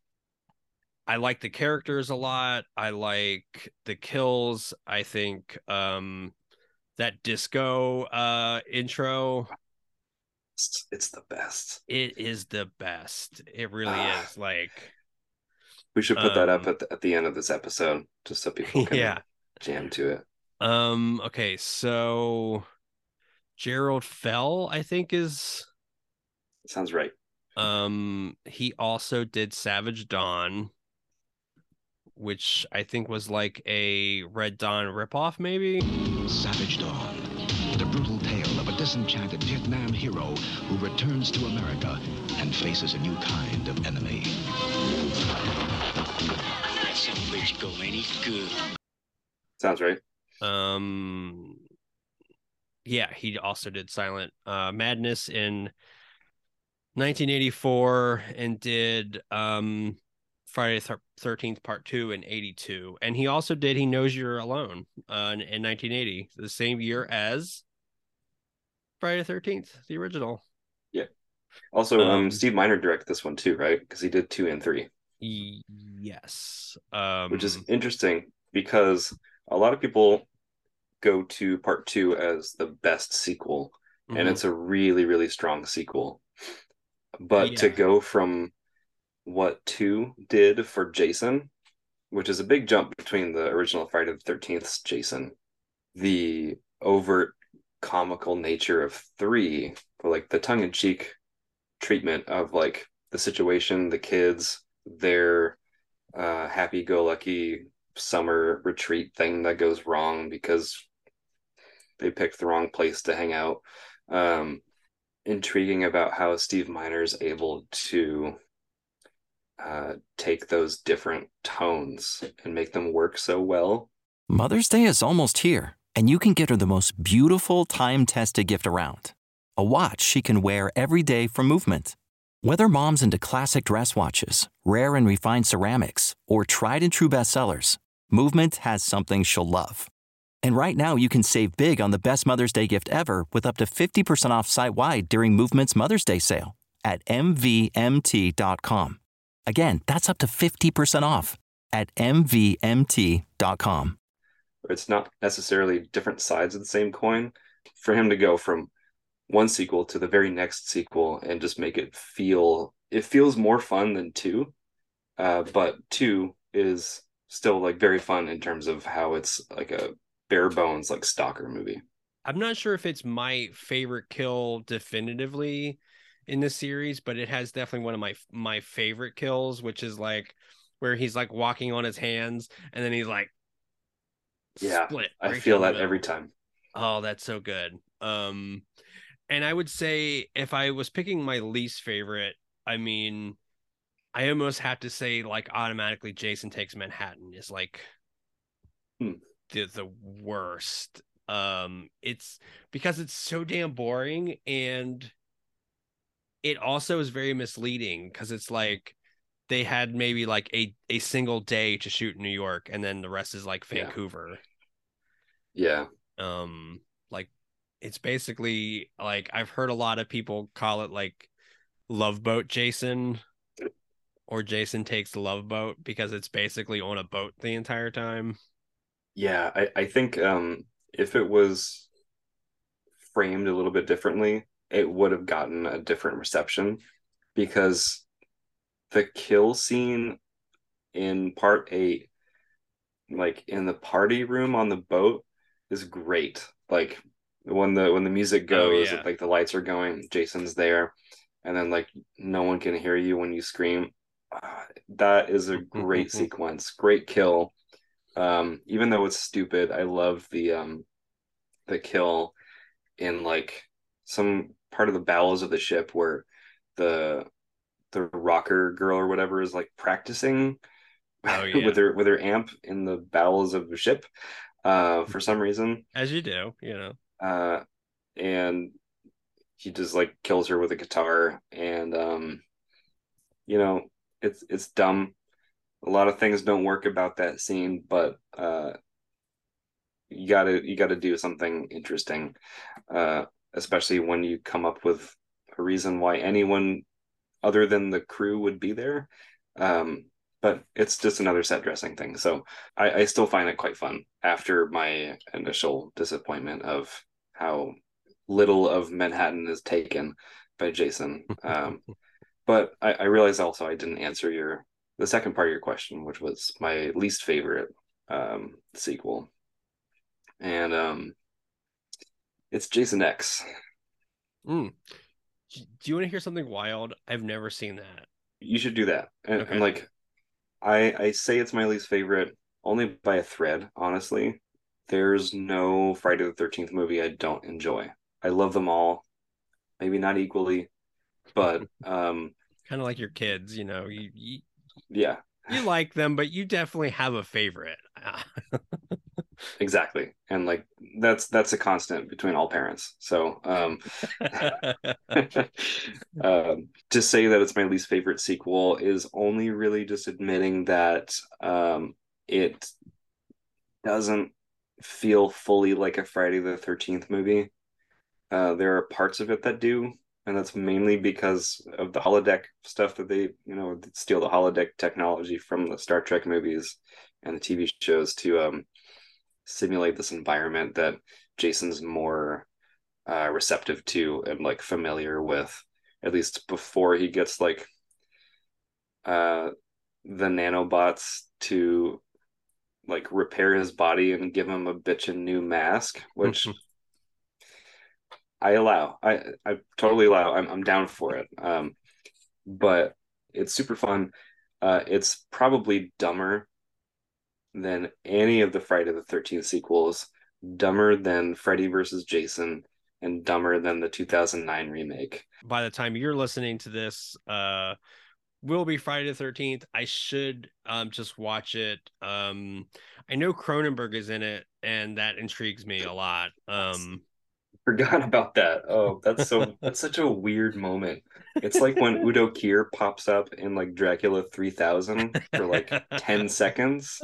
I like the characters a lot. I like the kills. I think that disco intro, It's the best. it is the best. It really Uh, is. Like we should put that up um at the end of this episode just so people can yeah. jam to it. Okay, so Gerald Fell, I think is Sounds right. he also did Savage Dawn, which I think was like a Red Dawn ripoff, maybe. Savage Dawn, the brutal tale of a disenchanted Vietnam hero who returns to America and faces a new kind of enemy. That some bitch go any good. Sounds right. Um, yeah, he also did Silent Madness in 1984 and did Friday the 13th Part 2 in 82. And he also did He Knows You're Alone in 1980, the same year as Friday the 13th, the original. Yeah. Also, Um, Steve Miner directed this one too, right? Because he did 2 and 3, yes. which is interesting because a lot of people go to part 2 as the best sequel, and Mhm. it's a really, really strong sequel. But to Yeah. go from what 2 did for Jason, which is a big jump between the original Friday the 13th Jason, the overt comical nature of 3, or like the tongue-in-cheek treatment of like the situation, the kids, their happy-go-lucky summer retreat thing that goes wrong because they picked the wrong place to hang out. Um, Intriguing about how Steve Miner is able to take those different tones and make them work so well. Mother's Day is almost here, and you can get her the most beautiful time-tested gift around. A watch she can wear every day from Movement. Whether mom's into classic dress watches, rare and refined ceramics, or tried and true bestsellers, Movement has something she'll love. And right now you can save big on the best Mother's Day gift ever with up to 50% off site-wide during Movement's Mother's Day sale at MVMT.com. Again, that's up to 50% off at MVMT.com. It's not necessarily different sides of the same coin. For him to go from one sequel to the very next sequel and just make it feels more fun than 2, but 2 is still like very fun in terms of how it's like a bare bones like stalker movie. I'm not sure if it's my favorite kill definitively in the series, but it has definitely one of my favorite kills, which is like where he's like walking on his hands and then he's like Yeah, split I right feel down the that every middle. time. Oh, that's so good. And I would say if I was picking my least favorite, I mean, I almost have to say, like, automatically Jason Takes Manhattan is like Hmm. the worst. It's because it's so damn boring, and it also is very misleading because it's like they had maybe like a single day to shoot in New York, and then the rest is like Yeah. Vancouver. Yeah. Like it's basically like I've heard a lot of people call it like Love Boat Jason or Jason Takes the Love Boat because it's basically on a boat the entire time. Yeah, I think if it was framed a little bit differently, it would have gotten a different reception because the kill scene in part 8, like in the party room on the boat, is great. Like when the music Oh goes, yeah. like the lights are going, Jason's there, and then like no one can hear you when you scream. That is a great sequence, great kill. Even though it's stupid, I love the kill in like some part of the bowels of the ship where the the rocker girl or whatever is like practicing Oh yeah. with her amp in the bowels of the ship for some reason. As you do, you know. Uh and he just like kills her with a guitar, and you know, it's dumb. A lot of things don't work about that scene, but you gotta do something interesting, especially when you come up with a reason why anyone other than the crew would be there. But it's just another set dressing thing. So I still find it quite fun after my initial disappointment of how little of Manhattan is taken by Jason. But I realize also I didn't answer the second part of your question, which was my least favorite sequel. And it's Jason X. Mm. Do you want to hear something wild? I've never seen that. You should do that. And, Okay. and like I say it's my least favorite only by a thread, honestly. There's no Friday the 13th movie I don't enjoy. I love them all, maybe not equally, but Kind of like your kids, you know, you yeah, you like them, but you definitely have a favorite. exactly. And like that's a constant between all parents. So to say that it's my least favorite sequel is only really just admitting that it doesn't feel fully like a Friday the 13th movie. There are parts of it that do, and that's mainly because of the holodeck stuff that they, steal the holodeck technology from the Star Trek movies and the TV shows to simulate this environment that Jason's more receptive to and like familiar with, at least before he gets like uh, the nanobots to like repair his body and give him a bitchin' new mask, which I allow. I totally allow. I'm down for it. But it's super fun. It's probably dumber than any of the Friday the 13th sequels, dumber than Freddy versus Jason, and dumber than the 2009 remake. By the time you're listening to this, will be Friday the 13th. I should just watch it. I know Cronenberg is in it, and that intrigues me a lot. Forgot about that. Oh, that's such a weird moment. It's like when Udo Kier pops up in like Dracula 3000 for like 10 seconds.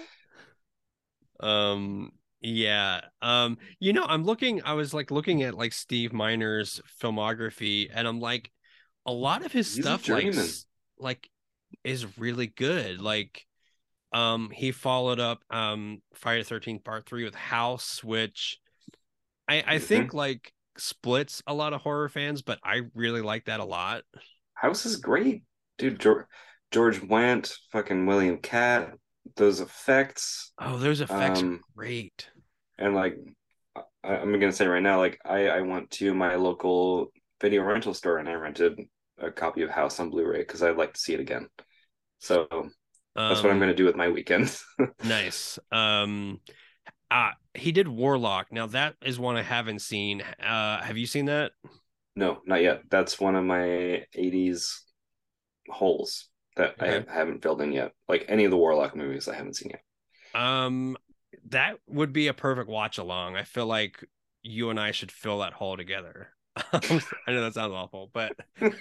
Yeah. I was like looking at like Steve Miner's filmography, and I'm like, a lot of his He's a stuff journeyman. like is really good. Like he followed up Friday the 13th Part 3 with House, which I Mm-hmm. think like splits a lot of horror fans, but I really like that a lot. House is great, dude. George Wendt, fucking William Catt, those effects. Oh, those effects are Um, great. and like I'm gonna say right now, like I went to my local video rental store and I rented a copy of House on Blu-ray because I'd like to see it again. So that's what I'm gonna Um do with my weekend. nice. He did Warlock. Now that is one I haven't seen. Have you seen that? No, not yet. That's one of my 80s holes that Okay. I haven't filled in yet. Like any of the Warlock movies I haven't seen yet. That would be a perfect watch along. I feel like you and I should fill that hole together. I know that sounds awful, but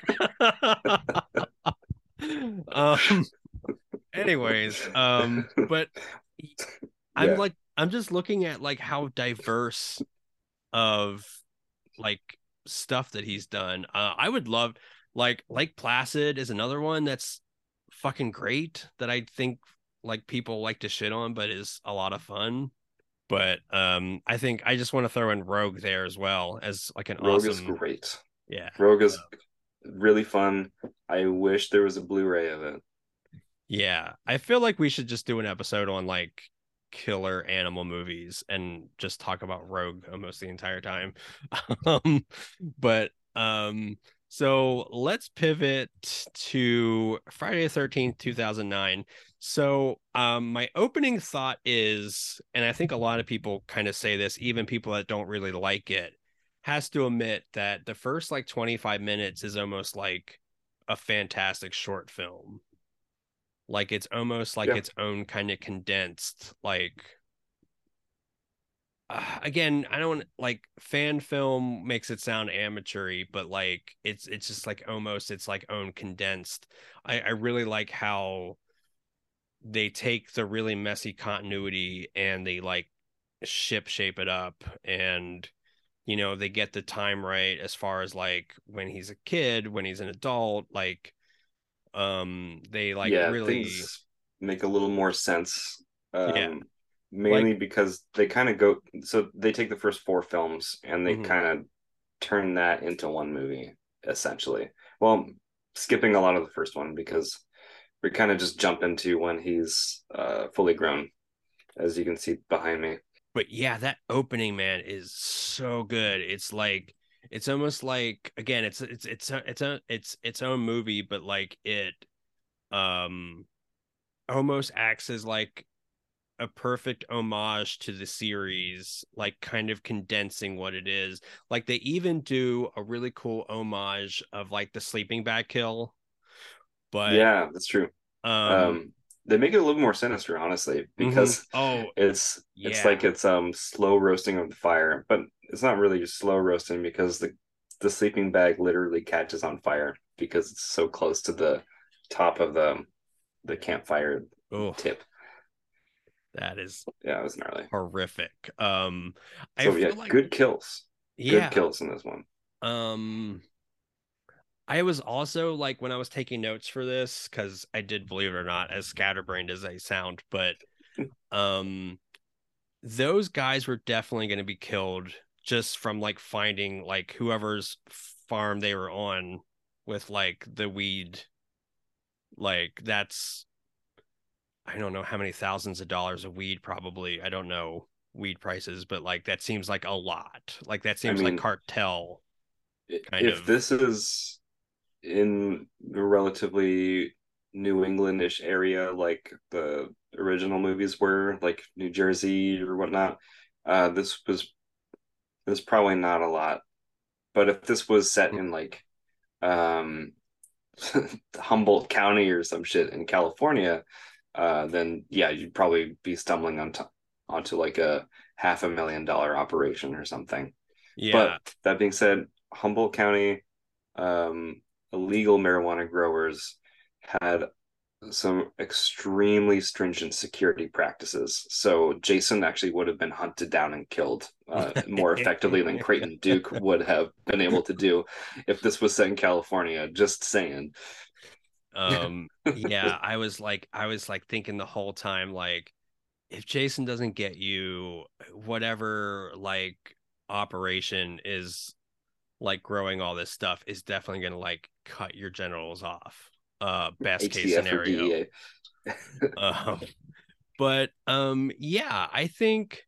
um anyways, but Yeah. I'm just looking at like how diverse of like stuff that he's done. I would love like Lake Placid is another one that's fucking great that I think like people like to shit on, but is a lot of fun. But I think I just want to throw in Rogue there as well as like an Rogue is awesome, great. yeah. Rogue is really fun. I wish there was a Blu-ray of it. Yeah, I feel like we should just do an episode on like killer animal movies and just talk about Rogue almost the entire time. Um, but so let's pivot to Friday the 13th, 2009. So my opening thought is, and I think a lot of people kind of say this, even people that don't really like it, has to admit that the first like 25 minutes is almost like a fantastic short film. Like it's almost like Yeah. its own kind of condensed, like again, I don't like fan film makes it sound amateury, but like it's just like almost it's like own condensed. I really like how they take the really messy continuity and they like shape it up, and they get the time right as far as like when he's a kid, when he's an adult, like they like Yeah, really, things make a little more sense. yeah, Mainly like because they kind of go, so they take the first four films and they mhm. kind of turn that into one movie, essentially. Well, skipping a lot of the first one because we kind of just jump into when he's fully grown, as you can see behind me. But yeah, that opening, man, is so good. It's almost like again, it's its own movie, but like it um almost acts as like a perfect homage to the series, like kind of condensing what it is. Like they even do a really cool homage of like the sleeping bag kill, but Yeah, that's true. um Um, they make it a little more sinister, honestly, mhm. because Oh it's like yeah. it's slow roasting of the fire, but it's not really just slow roasting because the sleeping bag literally catches on fire because it's so close to the top of the campfire Oh, tip. that is Yeah, it was gnarly. horrific. I So yeah, feel like good kills. Good yeah. kills in this one. Um, I was also like when I was taking notes for this, because I did believe it or not, as scatterbrained as I sound, but um those guys were definitely going to be killed just from like finding like whoever's farm they were on with like the weed. Like that's I don't know how many thousands of dollars of weed, probably. I don't know weed prices, but like that seems like a lot. Like that I seems like mean, cartel kind if of. this is in a relatively New Englandish area, like the original movies were, like New Jersey or whatnot, this was probably not a lot. But if this was set in like um, Humboldt County or some shit in California, then yeah, you'd probably be stumbling onto like a $500,000 operation or something. But Yeah. that being said, Humboldt County illegal marijuana growers had some extremely stringent security practices. So Jason actually would have been hunted down and killed more effectively than Creighton Duke would have been able to do if this was set in California. Just saying. Yeah, I was like thinking the whole time, like, if Jason doesn't get you, whatever like operation is like growing all this stuff is definitely gonna like cut your genitals off. Best case HDF or scenario. DEA. Um, but yeah, I think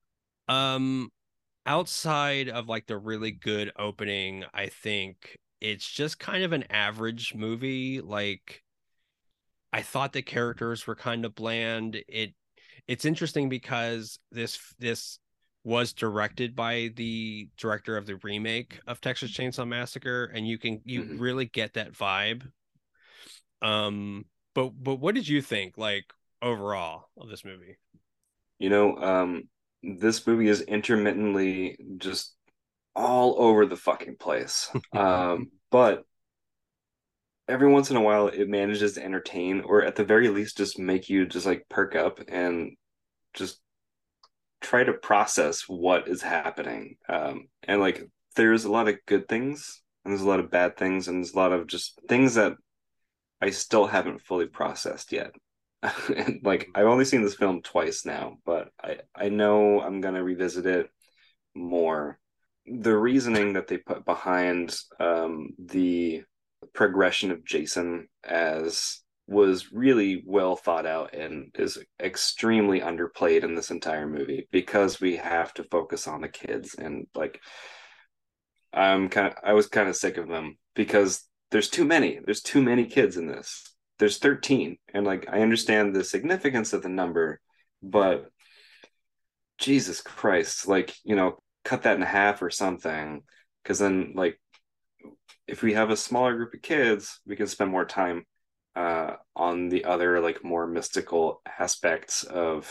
um outside of like the really good opening, I think it's just kind of an average movie. Like I thought the characters were kind of bland. It's interesting because this was directed by the director of the remake of Texas Chainsaw Massacre, and you Mhm. really get that vibe. But what did you think, like, overall of this movie? You know, this movie is intermittently just all over the fucking place. But every once in a while it manages to entertain, or at the very least just make you just like perk up and just try to process what is happening. And like there's a lot of good things and there's a lot of bad things and there's a lot of just things that I still haven't fully processed yet. And like I've only seen this film twice now, but I know I'm gonna revisit it more. The reasoning that they put behind the progression of Jason as was really well thought out and is extremely underplayed in this entire movie because we have to focus on the kids and like I was kind of sick of them because there's too many kids in this. There's 13 and like I understand the significance of the number, but Jesus Christ, like, you know, cut that in half or something. Because then, like, if we have a smaller group of kids, we can spend more time on the other, like, more mystical aspects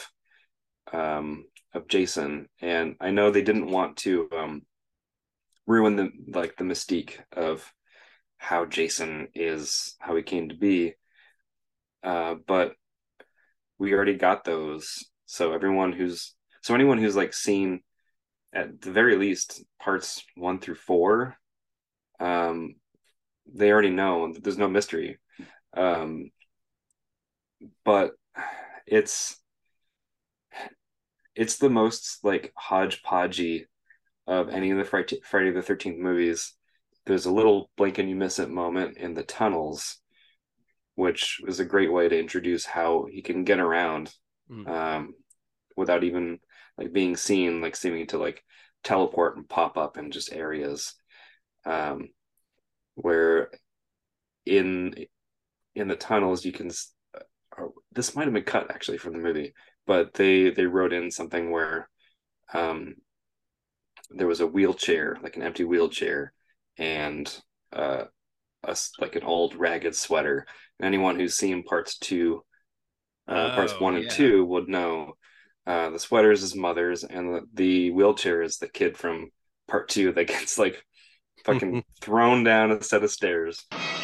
of Jason. And I know they didn't want to ruin the mystique of how Jason is, how he came to be. But we already got those. So anyone who's like seen at the very least parts 1 through 4, they already know that there's no mystery. But it's the most like hodgepodgey of any of the Friday the 13th movies. There's a little blink and you miss it moment in the tunnels, which is a great way to introduce how he can get around without even like being seen, like seeming to like teleport and pop up in just areas where in the tunnels you can this might have been cut actually from the movie, but they wrote in something where there was a wheelchair, like an empty wheelchair, and like an old ragged sweater. And anyone who's seen parts 1 and 2 would know the sweater is his mother's, and the wheelchair is the kid from part 2 that gets like fucking thrown down a set of stairs.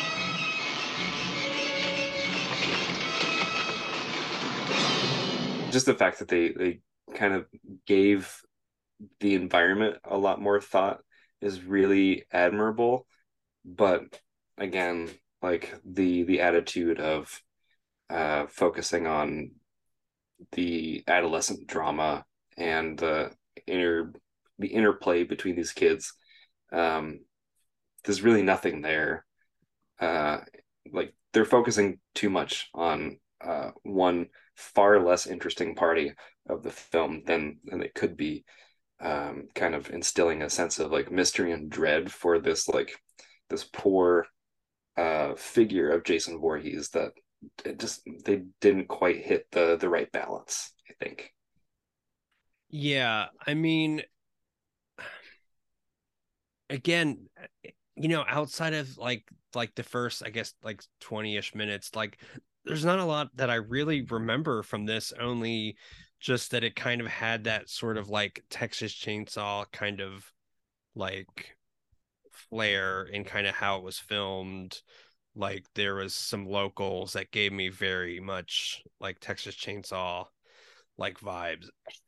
Just the fact that they kind of gave the environment a lot more thought is really admirable. But again, like the attitude of focusing on the adolescent drama and the interplay between these kids, there's really nothing there. Like they're focusing too much on one far less interesting party of the film than it could be, kind of instilling a sense of like mystery and dread for this poor figure of Jason Voorhees that they didn't quite hit the right balance, I think. Yeah, I mean, again, you know, outside of like the first, I guess, like 20-ish minutes, like there's not a lot that I really remember from this, only just that it kind of had that sort of like Texas Chainsaw kind of like flair in kind of how it was filmed. Like there was some locals that gave me very much like Texas Chainsaw like vibes.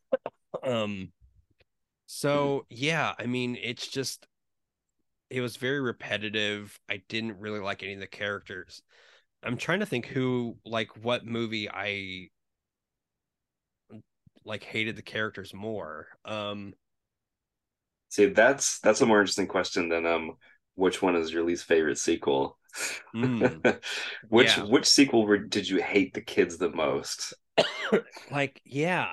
So yeah, I mean, it was very repetitive. I didn't really like any of the characters. I'm trying to think what movie I like hated the characters more. See, that's a more interesting question than which one is your least favorite sequel? Which Yeah. which sequel did you hate the kids the most? Like, yeah,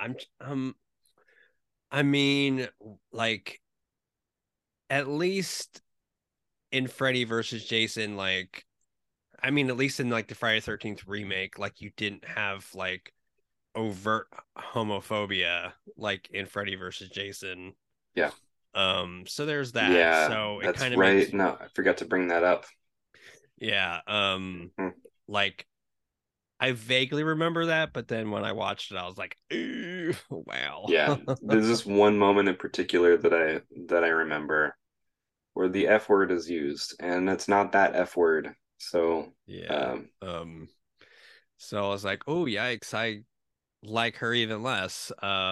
I mean, like at least in Freddy versus Jason, like I mean, at least in like the Friday 13th remake, like you didn't have like overt homophobia like in Freddy versus Jason. Yeah. So there's that. Yeah, So it that's kind of right. makes No, I forgot to bring that up. yeah. Mhm. like I vaguely remember that, but then when I watched it, I was like, "Ooh, wow." Yeah, there's this one moment in particular that I remember where the F word is used, and it's not that F word. So, Yeah. So I was like, "Oh, yikes! I like her even less."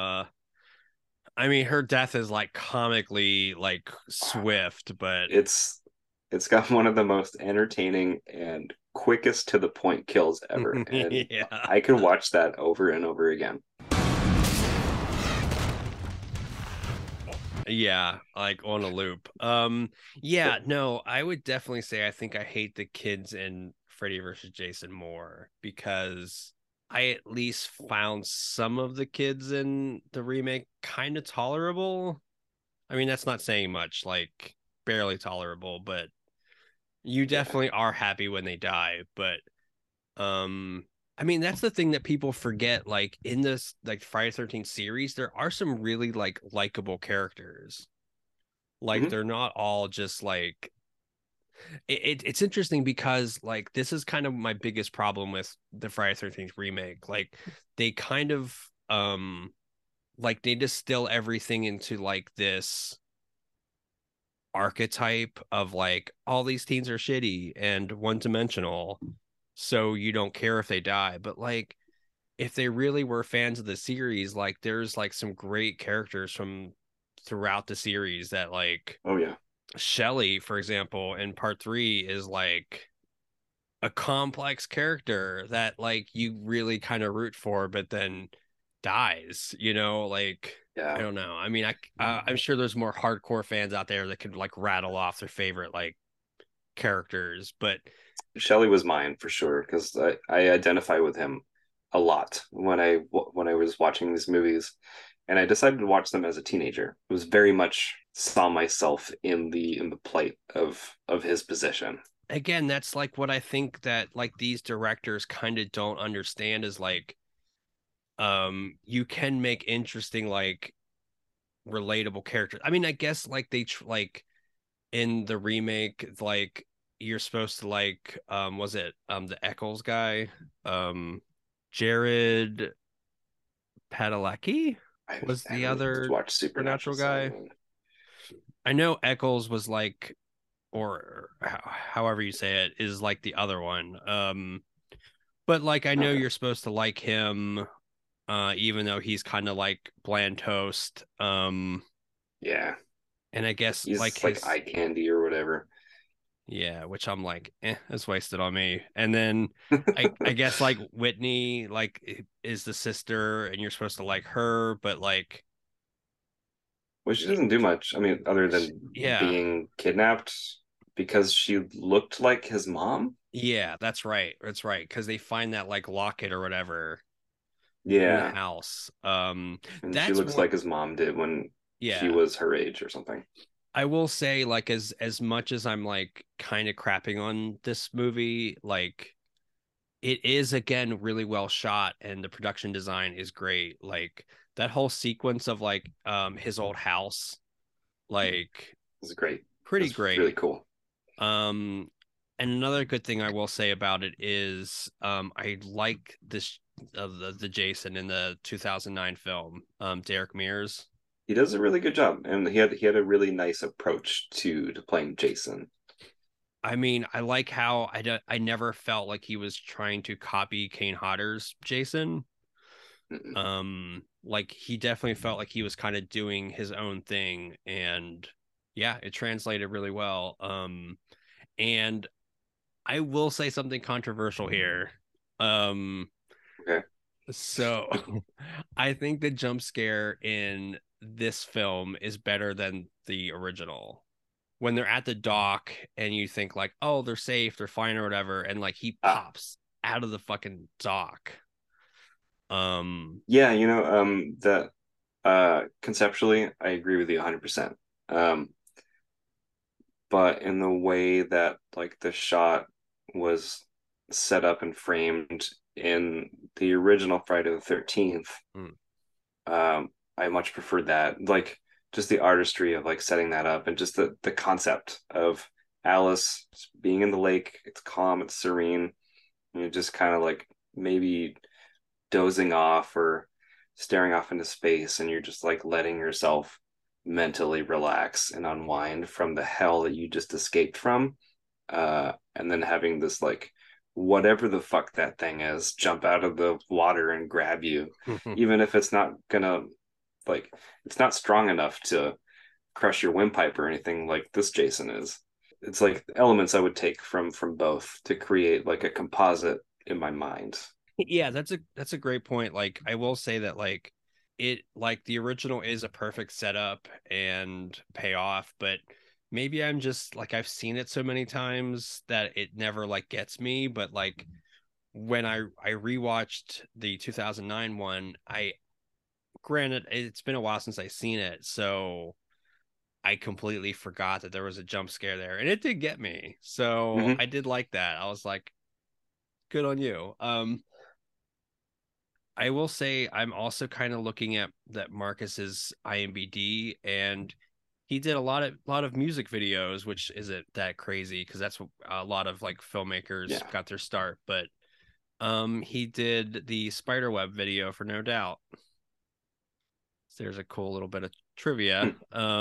I mean, her death is like comically like swift, but it's it's got one of the most entertaining and quickest to the point kills ever, and yeah. I could watch that over and over again. Yeah, like on a loop. Yeah, no, I would definitely say I think I hate the kids in Freddy versus Jason more because I at least found some of the kids in the remake kind of tolerable. I mean, that's not saying much, like barely tolerable, but you Yeah. definitely are happy when they die, but I mean, that's the thing that people forget. Like in this, like Friday 13th series, there are some really like likable characters. Like Mhm. they're not all just like it's interesting because like this is kind of my biggest problem with the Friday 13th remake. Like they kind of like they distill everything into like this archetype of like all these teens are shitty and one dimensional, so you don't care if they die. But like if they really were fans of the series, like there's like some great characters from throughout the series that like Oh yeah. Shelly, for example, in part three is like a complex character that like you really kind of root for, but then dies, like I Yeah. don't know. I mean, I'm sure there's more hardcore fans out there that could like rattle off their favorite like characters, but Shelley was mine for sure because I identify with him a lot when I was watching these movies, and I decided to watch them as a teenager. It was very much saw myself in the plight of his position. again, that's like what I think that like these directors kind of don't understand is like you can make interesting like relatable characters. I mean, I guess like like in the remake, like you're supposed to like was it the Eccles guy? Jared Padalecki I was the haven't other watched Supernatural supernatural so guy. I know Eccles was like or however you say it is like the other one. But like I know okay. you're supposed to like him even though he's kind of like bland toast. Yeah, And I guess like he's like his eye candy or whatever. yeah, which I'm like, it's wasted on me. And then I guess like Whitney like is the sister and you're supposed to like her, but like Well, she doesn't do much. I mean, other than yeah. being kidnapped because she looked like his mom. Yeah, that's right. That's right. Because they find that like locket or whatever in the Yeah, house. and she That's looks one like his mom did when he yeah. was her age or something. I will say like as much as I'm like kind of crapping on this movie, like it is again really well shot and the production design is great. Like that whole sequence of like his old house, like It's great. pretty It's really great. cool. Um and another good thing I will say about it is I like this the Jason in the 2009 film, Derek Mears. He does a really good job, and he had a really nice approach to playing Jason. I mean, I like how I never felt like he was trying to copy Kane Hodder's Jason. Mm-mm. Like he definitely felt like he was kind of doing his own thing, and yeah, it translated really well. And I will say something controversial here. Um, Okay. so I think the jump scare in this film is better than the original. When they're at the dock and you think like, oh, they're safe, they're fine or whatever, and like he Ah, pops out of the fucking dock. Um, yeah, that conceptually, I agree with you 100%. Um, but in the way that like the shot was set up and framed in the original Friday the 13th, mm, I much preferred that. Like just the artistry of like setting that up and just the concept of Alice being in the lake. It's calm, it's serene, And you're just kind of like maybe dozing off or staring off into space, and you're just like letting yourself mentally relax and unwind from the hell that you just escaped from. And then having this like whatever the fuck that thing is jump out of the water and grab you, even if it's not gonna like it's not strong enough to crush your windpipe or anything like this Jason is. It's like elements I would take from both to create like a composite in my mind. Yeah, that's a great point. Like I will say that like it like the original is a perfect setup and payoff, but maybe I'm just like I've seen it so many times that it never like gets me. But like when I rewatched the 2009 one, I granted it's been a while since I've seen it, so I completely forgot that there was a jump scare there, and it did get me. So Mm-hmm. I did like that. I was like, good on you. I will say I'm also kind of looking at that Marcus's IMBD, and he did a lot of music videos, which isn't that crazy because that's what a lot of like filmmakers Yeah. got their start. But he did the Spiderweb video for No Doubt. So there's a cool little bit of trivia.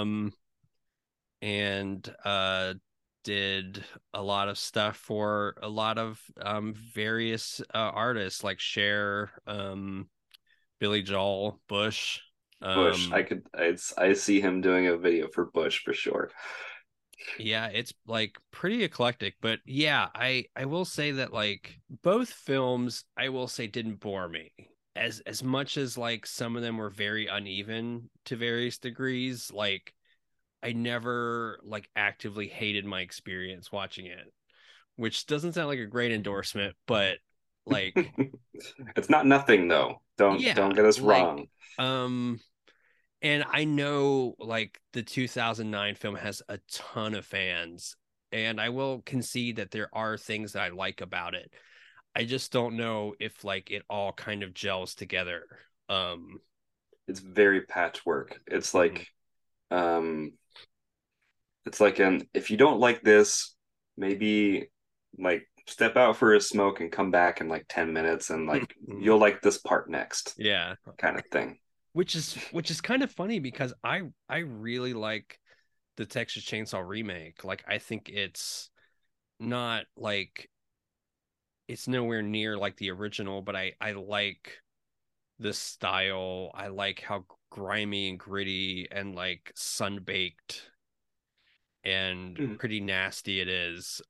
And did a lot of stuff for a lot of various artists like Cher, Billy Joel, Bush. Bush. I see him doing a video for Bush for sure. Yeah, it's like pretty eclectic, but yeah, I will say that like both films I will say didn't bore me. As much as like some of them were very uneven to various degrees, like I never like actively hated my experience watching it, which doesn't sound like a great endorsement, but like It's not nothing though. Don't yeah, get us like wrong. um and I know like the 2009 film has a ton of fans, and I will concede that there are things that I like about it. I just don't know if like it all kind of gels together. Um It's very patchwork. mhm. Um it's like an if you don't like this, maybe like step out for a smoke and come back in like 10 minutes and like you'll like this part next Yeah, kind of thing. which is kind of funny because I really like the Texas Chainsaw remake. Like I think it's not like it's nowhere near like the original, but I like the style. I like how grimy and gritty and like sun-baked and Mm. pretty nasty it is.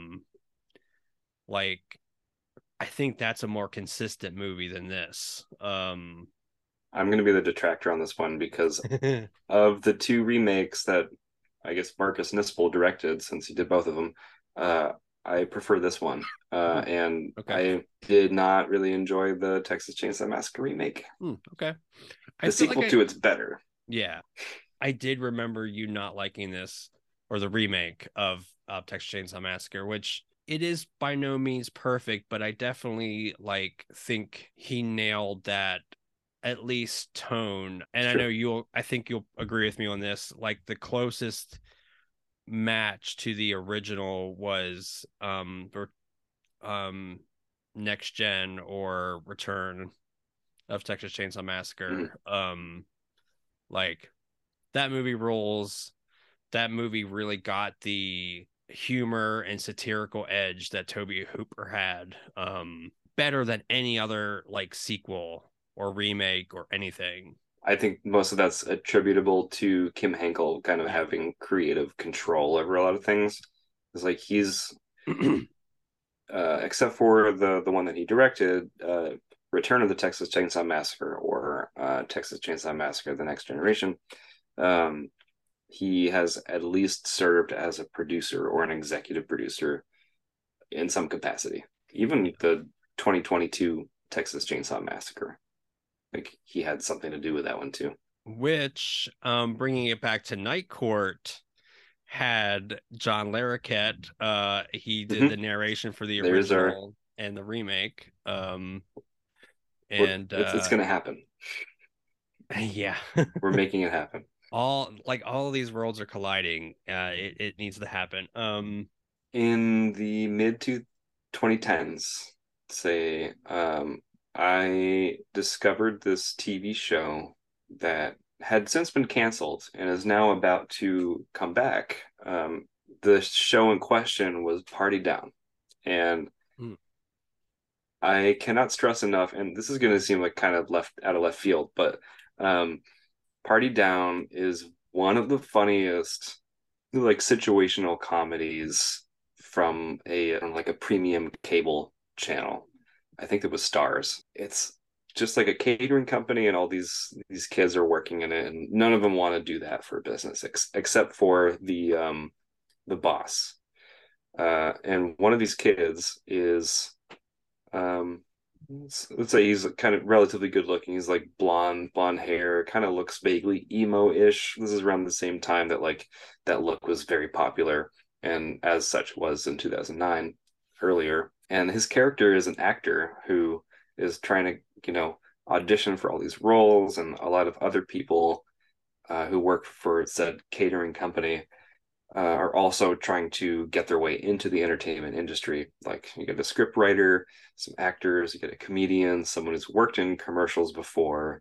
Like I think that's a more consistent movie than this. I'm going to be the detractor on this one because of the two remakes that I guess Marcus Nispel directed, since he did both of them. Uh, I prefer this one, and Okay. I did not really enjoy the Texas Chainsaw Massacre remake. Okay. I The feel like sequel to it's better. yeah, I did remember you not liking this or the remake of Texas Chainsaw Massacre, which it is by no means perfect, but I definitely like think he nailed that at least tone. And I Sure. know I think you'll agree with me on this. Like the closest match to the original was or um Next Gen or Return of Texas Chainsaw Mhm. Massacre. Like that movie rules. That movie really got the humor and satirical edge that Toby Hooper had, better than any other like sequel or remake or anything. I think most of that's attributable to Kim Henkel kind of Yeah. having creative control over a lot of things. It's like he's except for the one that he directed, Return of the Texas Chainsaw Massacre or Texas Chainsaw Massacre: The Next Generation. Um, he has at least served as a producer or an executive producer in some capacity. Even the 2022 Texas Chainsaw Massacre, like he had something to do with that one too. Which, bringing it back to Night Court, had John Larroquette. He did the Mm-hmm. narration for the There's our. original and the remake. We're, And it's going to happen. yeah, We're making it happen. all of these worlds are colliding. It needs to happen. In the mid to 2010s, say I discovered this TV show that had since been canceled and is now about to come back. The show in question was Party Down. And Hmm. I cannot stress enough, and this is going to seem like kind of out of left field, but Party Down is one of the funniest like situational comedies from a like a premium cable channel. I think it was Stars. It's just like a catering company, and all these kids are working in it, and none of them want to do that for business except for the boss. And one of these kids is let's say he's kind of relatively good looking. He's like blonde hair, kind of looks vaguely emo-ish. This is around the same time that like that look was very popular, and as such was in 2009 earlier. And his character is an actor who is trying to, audition for all these roles, and a lot of other people who work for said catering company are also trying to get their way into the entertainment industry. Like you get a script writer, some actors, you get a comedian, someone who's worked in commercials before.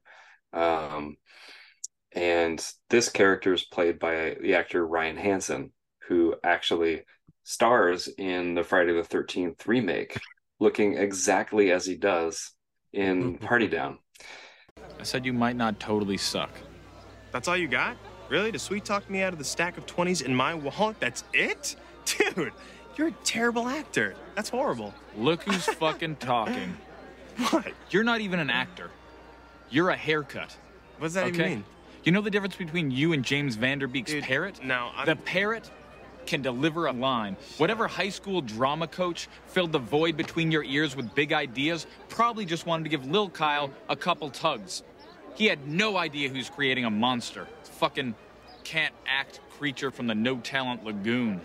And this character is played by the actor Ryan Hansen, who actually stars in the Friday the 13th remake, looking exactly as he does in Party Down. I said you might not totally suck. That's all you got? Really? To sweet talk me out of the stack of 20s in my wallet? That's it? Dude, you're a terrible actor. That's horrible. Look who's fucking talking. What? You're not even an actor. You're a haircut. What does that even mean? You know the difference between you and James Vanderbeek's Dude, parrot? no, The parrot can deliver a line. Whatever high school drama coach filled the void between your ears with big ideas probably just wanted to give Lil Kyle a couple tugs. He had no idea who's creating a monster. Fucking can't act creature from the no talent lagoon.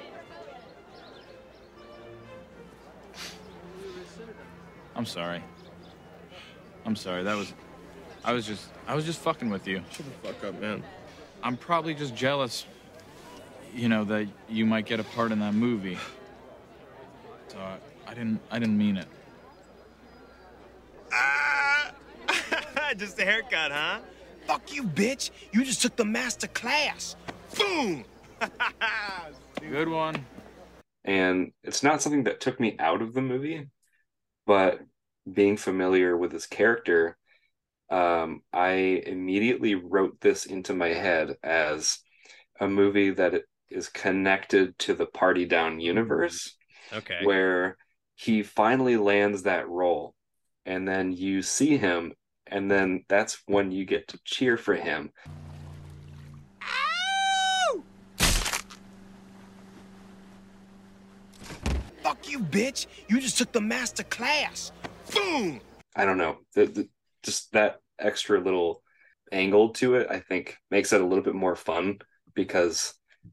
I'm sorry. I was just fucking with you. Shut the fuck up, man. I'm probably just jealous, that you might get a part in that movie. So I didn't mean it. Just a haircut, huh? Fuck you, bitch. You just took the master class. Boom! Good one. And it's not something that took me out of the movie, but being familiar with his character, I immediately wrote this into my head as a movie that is connected to the Party Down universe. Okay. Where he finally lands that role, and then you see him, and then that's when you get to cheer for him. Ow! Fuck you, bitch. You just took the master class. Boom! I don't know. Just that extra little angle to it, I think, makes it a little bit more fun, because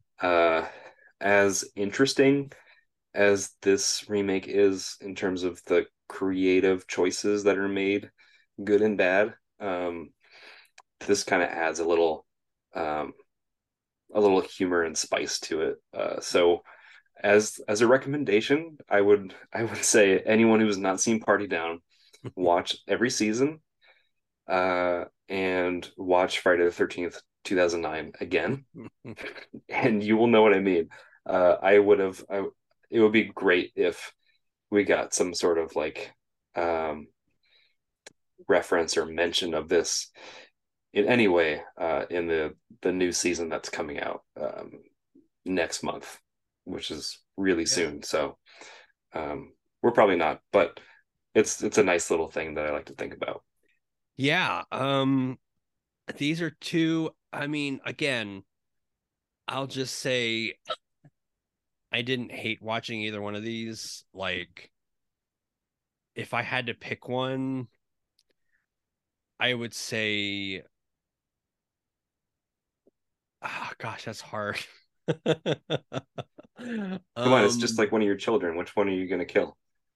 as interesting as this remake is in terms of the creative choices that are made, good and bad, this kind of adds a little humor and spice to it. So as a recommendation, I would say anyone who has not seen Party Down, watch every season, and watch Friday the 13th 2009 again, and you will know what I mean. It would be great if we got some sort of like reference or mention of this in any way in the new season that's coming out next month, which is really soon. So we're probably not, but it's a nice little thing that I like to think about. Yeah. These are two, I mean, again, I'll just say I didn't hate watching either one of these. Like, if I had to pick one, I would say, gosh, that's hard. Come on, it's just like one of your children. Which one are you going to kill?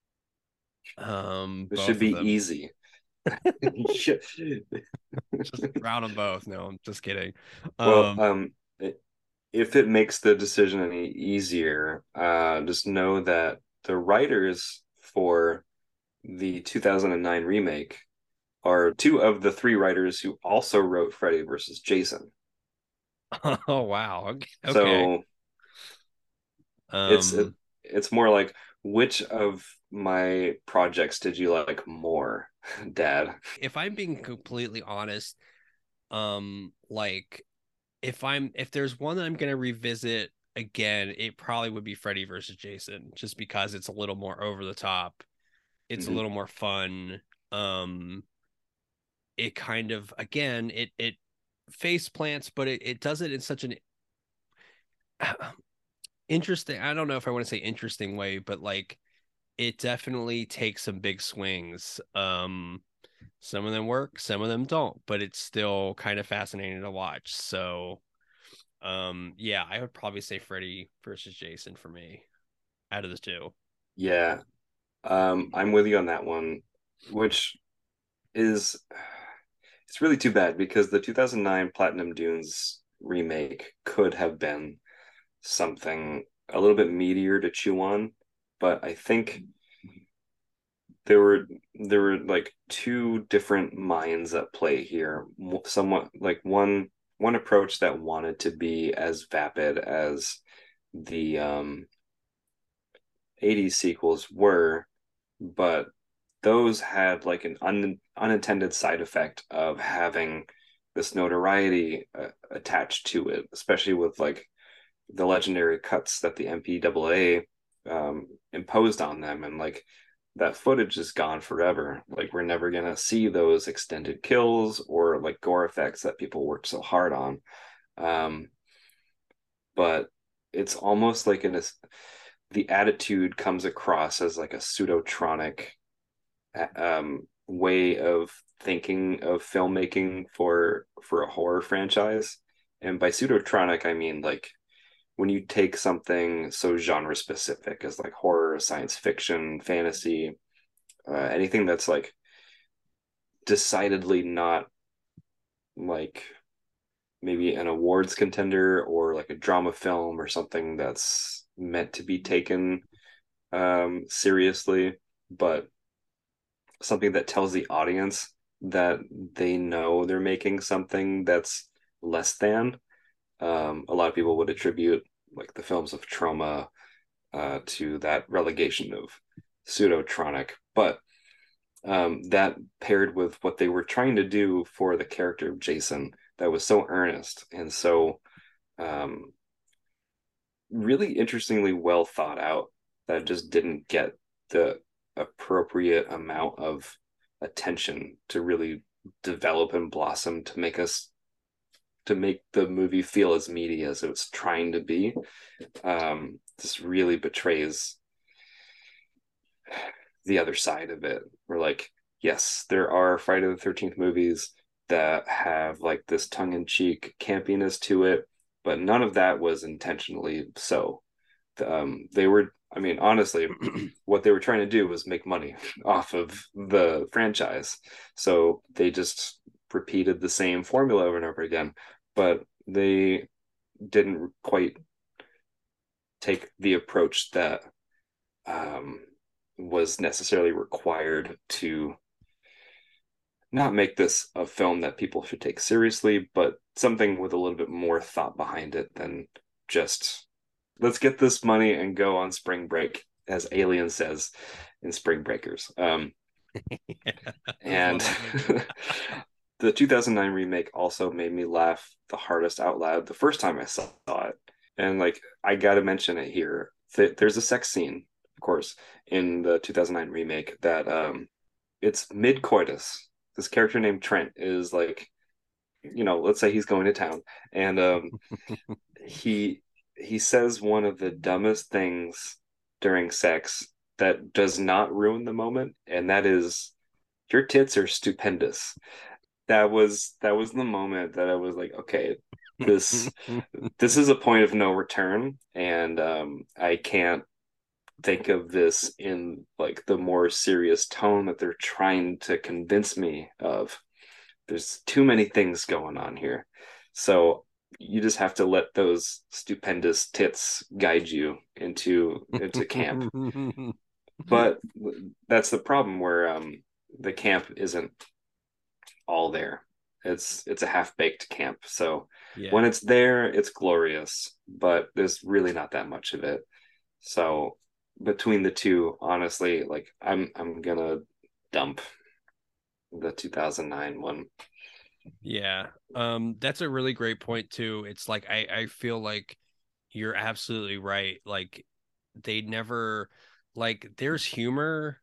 This should be easy. Just drown them both. No, I'm just kidding. Well, if it makes the decision any easier, just know that the writers for the 2009 remake are two of the three writers who also wrote Freddy versus Jason. Oh wow. Okay. So it's Um it's more like, which of my projects did you like more, Dad? if I'm being completely honest, like if there's one that I'm gonna revisit again, it probably would be Freddy versus Jason, just because it's a little more over the top. It's a Mhm. little more fun. Um, it kind of again it face plants, but it does it in such an interesting. I don't know if I want to say interesting way, but like it definitely takes some big swings. Some of them work, some of them don't, but it's still kind of fascinating to watch. So yeah, I would probably say Freddy versus Jason for me out of the two. Yeah, I'm with you on that one, which is it's really too bad because the 2009 Platinum Dunes remake could have been something a little bit meatier to chew on, but I think there were like two different minds at play here. Somewhat like one approach that wanted to be as vapid as the 80s sequels were, but those had like an unintended side effect of having this notoriety attached to it, especially with like the legendary cuts that the MPAA imposed on them, and like that footage is gone forever. Like we're never gonna see those extended kills or like gore effects that people worked so hard on. Um, but it's almost like the attitude comes across as like a pseudotronic way of thinking of filmmaking for a horror franchise. And by pseudotronic, I mean like when you take something so genre specific as like horror, science fiction, fantasy, anything that's like decidedly not like maybe an awards contender or like a drama film or something that's meant to be taken seriously, but something that tells the audience that they know they're making something that's less than. A lot of people would attribute like the films of Trauma to that relegation of pseudotronic, but that paired with what they were trying to do for the character of Jason, that was so earnest and so um, really interestingly well thought out, that just didn't get the appropriate amount of attention to really develop and blossom to make the movie feel as meaty as it was trying to be. This really betrays the other side of it. We're like, yes, there are Friday the 13th movies that have like this tongue-in-cheek campiness to it, but none of that was intentionally so. They were, I mean, honestly, what they were trying to do was make money off of the franchise. So they just repeated the same formula over and over again, but they didn't quite take the approach that um, was necessarily required to not make this a film that people should take seriously, but something with a little bit more thought behind it than just let's get this money and go on spring break, as Alien says in Spring Breakers. And the 2009 remake also made me laugh the hardest out loud the first time I saw it. And like, I got to mention it here. There's a sex scene, of course, in the 2009 remake that it's mid coitus. This character named Trent is like, let's say he's going to town, and he he says one of the dumbest things during sex that does not ruin the moment, and that is, "Your tits are stupendous." That was the moment that I was like, okay, this this is a point of no return, and I can't think of this in like the more serious tone that they're trying to convince me of. There's too many things going on here. So you just have to let those stupendous tits guide you into camp. But that's the problem where the camp isn't all there. It's a half-baked camp. So Yeah. when it's there, it's glorious, but there's really not that much of it. So between the two, honestly, like I'm gonna dump the 2009 one. Yeah. That's a really great point too. It's like I feel like you're absolutely right. Like they never like there's humor.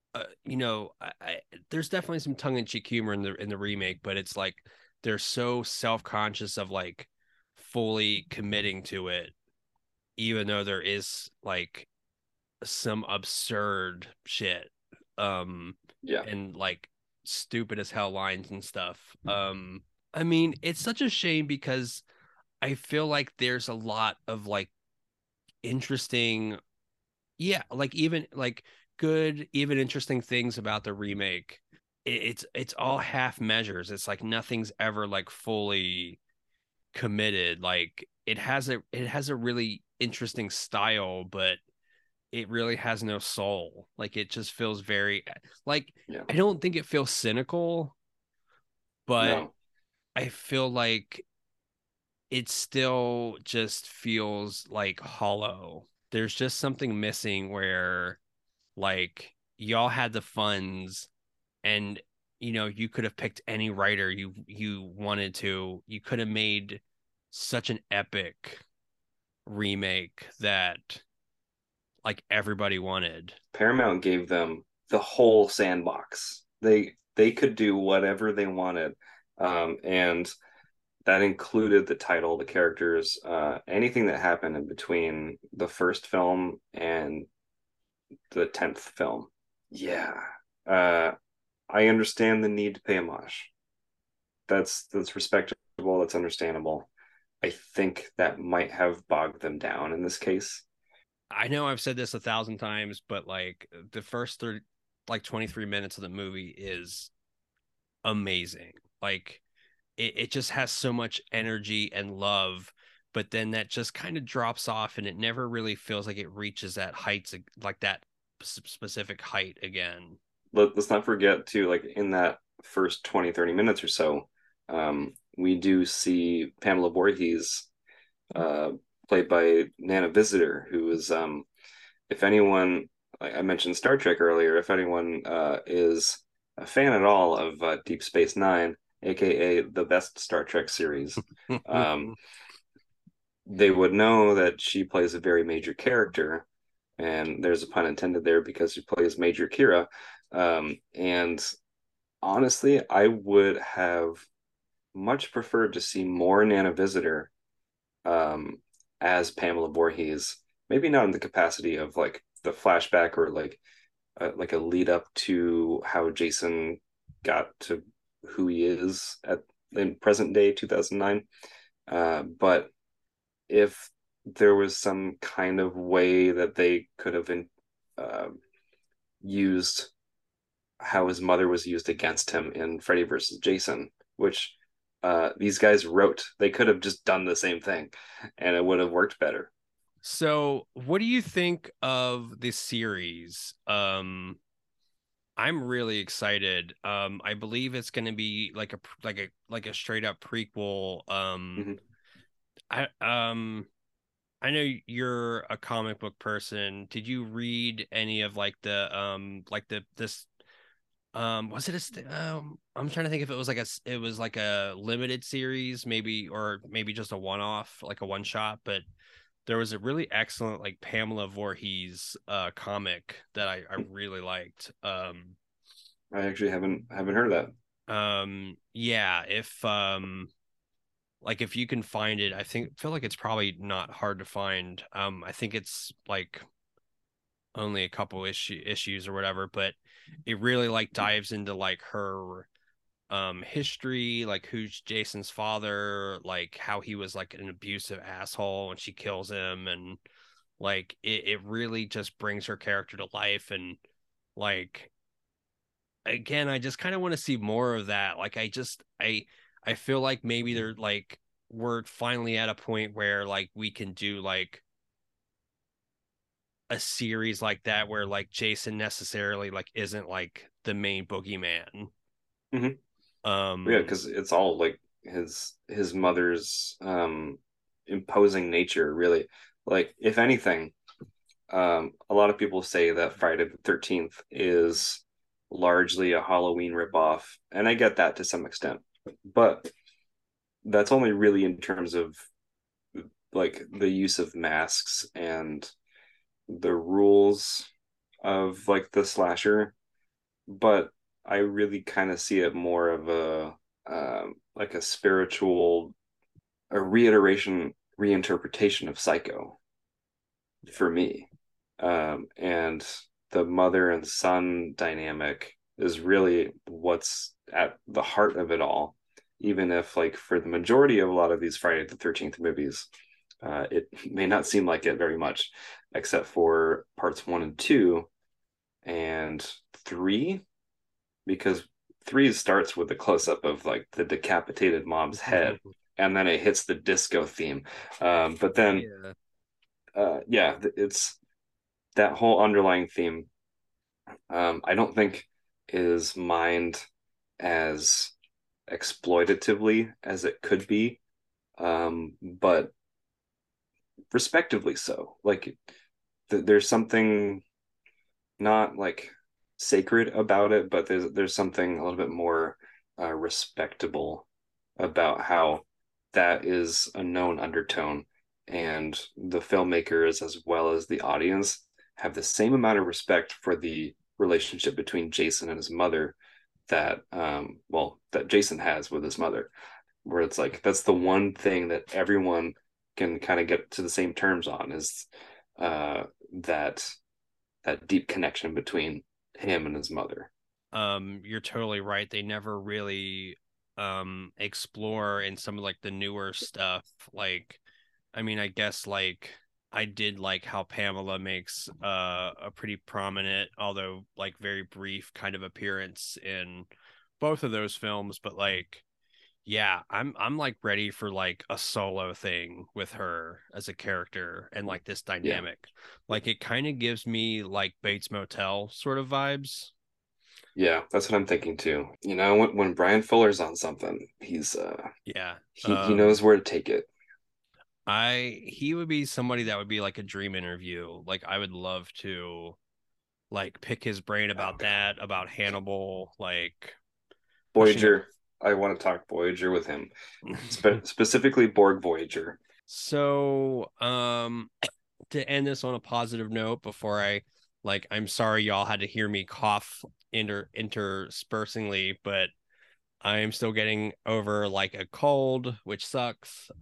There's definitely some tongue-in-cheek humor in the remake, but it's like they're so self-conscious of like fully committing to it, even though there is like some absurd shit. Yeah. And like stupid as hell lines and stuff. I mean, it's such a shame because I feel like there's a lot of like interesting, yeah, like even like good, even interesting things about the remake. It's all half measures. It's like nothing's ever like fully committed. Like it has a really interesting style, but it really has no soul. Like it just feels very like Yeah. I don't think it feels cynical, but No. I feel like it still just feels like hollow. There's just something missing where like y'all had the funds and you could have picked any writer you wanted to. You could have made such an epic remake that like everybody wanted. Paramount gave them the whole sandbox. They could do whatever they wanted, and that included the title, the characters, anything that happened in between the first film and the 10th film. Yeah, uh, I understand the need to pay homage. That's respectable. That's understandable. I think that might have bogged them down in this case. I know I've said this 1,000 times, but like the first 30, like 23 minutes of the movie is amazing. Like it just has so much energy and love, but then that just kind of drops off and it never really feels like it reaches that heights like that specific height again. Let's not forget to, like, in that first 20, 30 minutes or so, we do see Pamela Voorhees, uh, played by Nana Visitor, who is, if anyone, like I mentioned Star Trek earlier, if anyone is a fan at all of Deep Space Nine, aka the best Star Trek series, um, they would know that she plays a very major character, and there's a pun intended there because she plays Major Kira. And honestly, I would have much preferred to see more Nana Visitor um, as Pamela Voorhees. Maybe not in the capacity of like the flashback or like a lead up to how Jason got to who he is at in present day 2009. But if there was some kind of way that they could have uh, used how his mother was used against him in Freddy versus Jason, which these guys wrote. They could have just done the same thing and it would have worked better. So, what do you think of this series? I'm really excited. I believe it's going to be like a straight up prequel. Mm-hmm. I I know you're a comic book person. Did you read any of like the this was it I'm trying to think if it was it was like a limited series maybe or maybe just a one off like a one shot, but there was a really excellent like Pamela Voorhees comic that I really liked. I actually haven't heard of that. Yeah, if you can find it, feel like it's probably not hard to find. I think it's like only a couple issues or whatever, but it really like dives into like her history, like who's Jason's father, like how he was like an abusive asshole and she kills him, and like it really just brings her character to life. And like again, I just kind of want to see more of that. Like I feel like maybe they're like we're finally at a point where like we can do like a series like that where like Jason necessarily like isn't like the main boogeyman. Yeah, because it's all like his mother's imposing nature, really. Like, if anything, a lot of people say that Friday the 13th is largely a Halloween ripoff, and I get that to some extent, but that's only really in terms of like the use of masks and the rules of like the slasher. But I really kind of see it more of a like a spiritual, a reinterpretation of Psycho for me. And the mother and son dynamic is really what's at the heart of it all. Even if, like, for the majority of a lot of these Friday the 13th movies, it may not seem like it very much, except for parts 1 and 2 and 3, because 3 starts with a close up of like the decapitated mom's head, and then it hits the disco theme. But then, it's that whole underlying theme. I don't think is mined as exploitatively as it could be, but respectively so. Like, there's something not like sacred about it, but there's something a little bit more respectable about how that is a known undertone, and the filmmakers as well as the audience have the same amount of respect for the relationship between Jason and his mother that that Jason has with his mother, where it's like that's the one thing that everyone can kind of get to the same terms on, is that deep connection between him and his mother. You're totally right. They never really explore in some of like the newer stuff. Like, I mean, I guess like I did like how Pamela makes a pretty prominent, although like very brief kind of appearance in both of those films, but like yeah, I'm like ready for like a solo thing with her as a character and like this dynamic. Like, it kind of gives me like Bates Motel sort of vibes. Yeah, that's what I'm thinking too. You know, when Brian Fuller's on something, he's he knows where to take it. He would be somebody that would be like a dream interview. Like, I would love to like pick his brain about that, about Hannibal, like Voyager. I want to talk Voyager with him, specifically Borg Voyager. So, to end this on a positive note, before I'm sorry y'all had to hear me cough interspersingly, but I am still getting over like a cold, which sucks.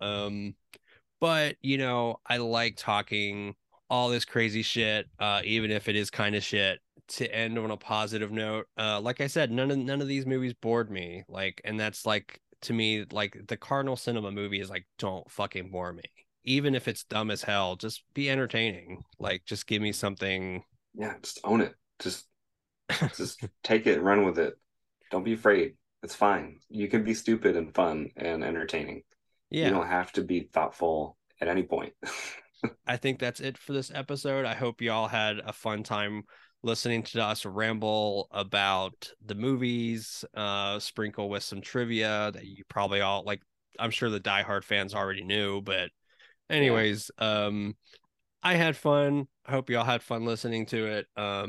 But you know, I like talking all this crazy shit, even if it is kind of shit. To end on a positive note, like I said, none of these movies bored me. Like, and that's like, to me, like the Cardinal Cinema movie is like, don't fucking bore me. Even if it's dumb as hell, just be entertaining. Like, just give me something. Yeah, just own it. Just take it and run with it. Don't be afraid. It's fine. You can be stupid and fun and entertaining. Yeah. You don't have to be thoughtful at any point. I think that's it for this episode. I hope y'all had a fun time listening to us ramble about the movies, sprinkle with some trivia that you probably all like. I'm sure the diehard fans already knew, but anyways, I had fun. I hope y'all had fun listening to it.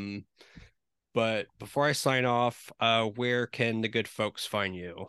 But before I sign off, where can the good folks find you?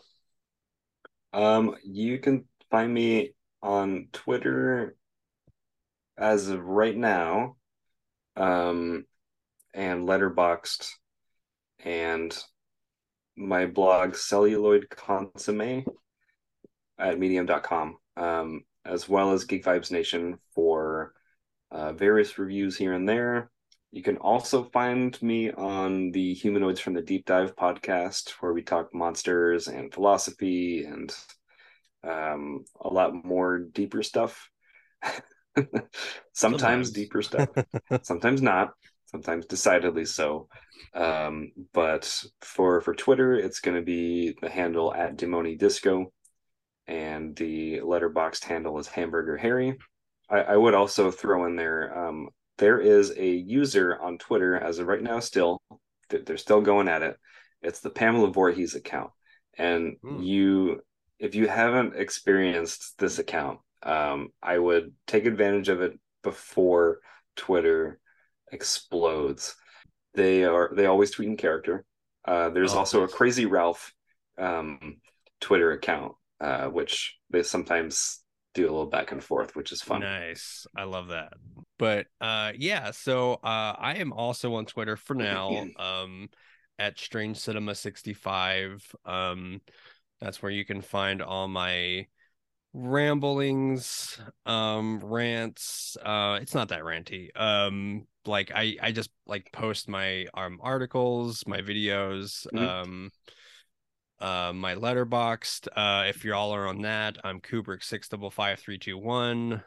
You can find me on Twitter as of right now, and Letterboxd, and my blog Celluloid Consomme at medium.com, as well as Geek Vibes Nation for various reviews here and there. You can also find me on the Humanoids from the Deep Dive podcast, where we talk monsters and philosophy and a lot more deeper stuff. Sometimes deeper stuff, sometimes not, sometimes decidedly so. But for Twitter, it's going to be the handle at Demoni Disco, and the Letterboxd handle is Hamburger Harry. I would also throw in there there is a user on Twitter as of right now. Still, they're still going at it. It's the Pamela Voorhees account, and if you haven't experienced this account, I would take advantage of it before Twitter explodes. They always tweet in character. There's also nice. a Crazy Ralph Twitter account, which they sometimes do a little back and forth, which is fun. Nice. I love that. But yeah, so I am also on Twitter for now, at Strange Cinema 65. That's where you can find all my ramblings, rants. It's not that ranty. Like I just like post my articles, my videos, my Letterboxd. If y'all are on that, I'm Kubrick 6555321.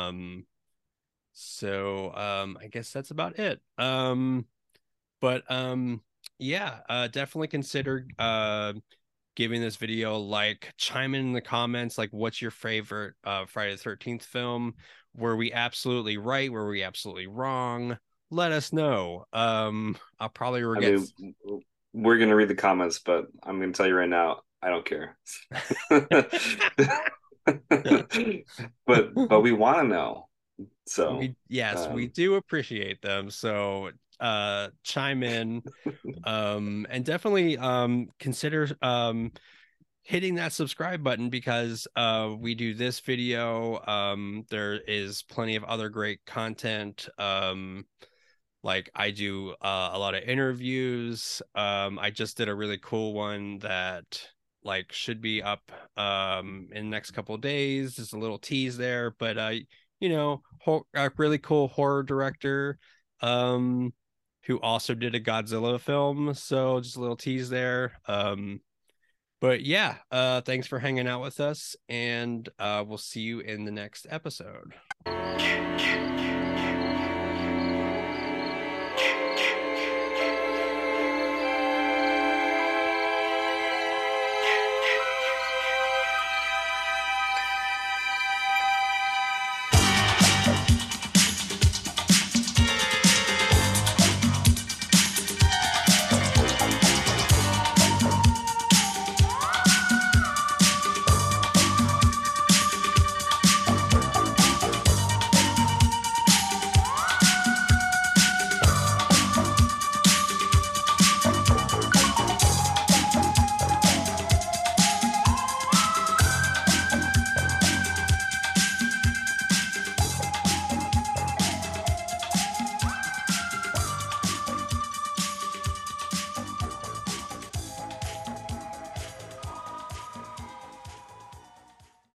So I guess that's about it. But yeah, definitely consider giving this video a like. Chime in the comments, like, what's your favorite Friday the 13th film? Were we absolutely right? Were we absolutely wrong? Let us know. I'll probably regret. We're gonna read the comments, but I'm gonna tell you right now, I don't care. but we want to know. So we do appreciate them. So chime in, and definitely consider hitting that subscribe button, because we do this video. There is plenty of other great content. Like I do a lot of interviews. I just did a really cool one that like should be up in the next couple of days. Just a little tease there, but you know, a really cool horror director who also did a Godzilla film. So just a little tease there. But yeah, thanks for hanging out with us, and we'll see you in the next episode.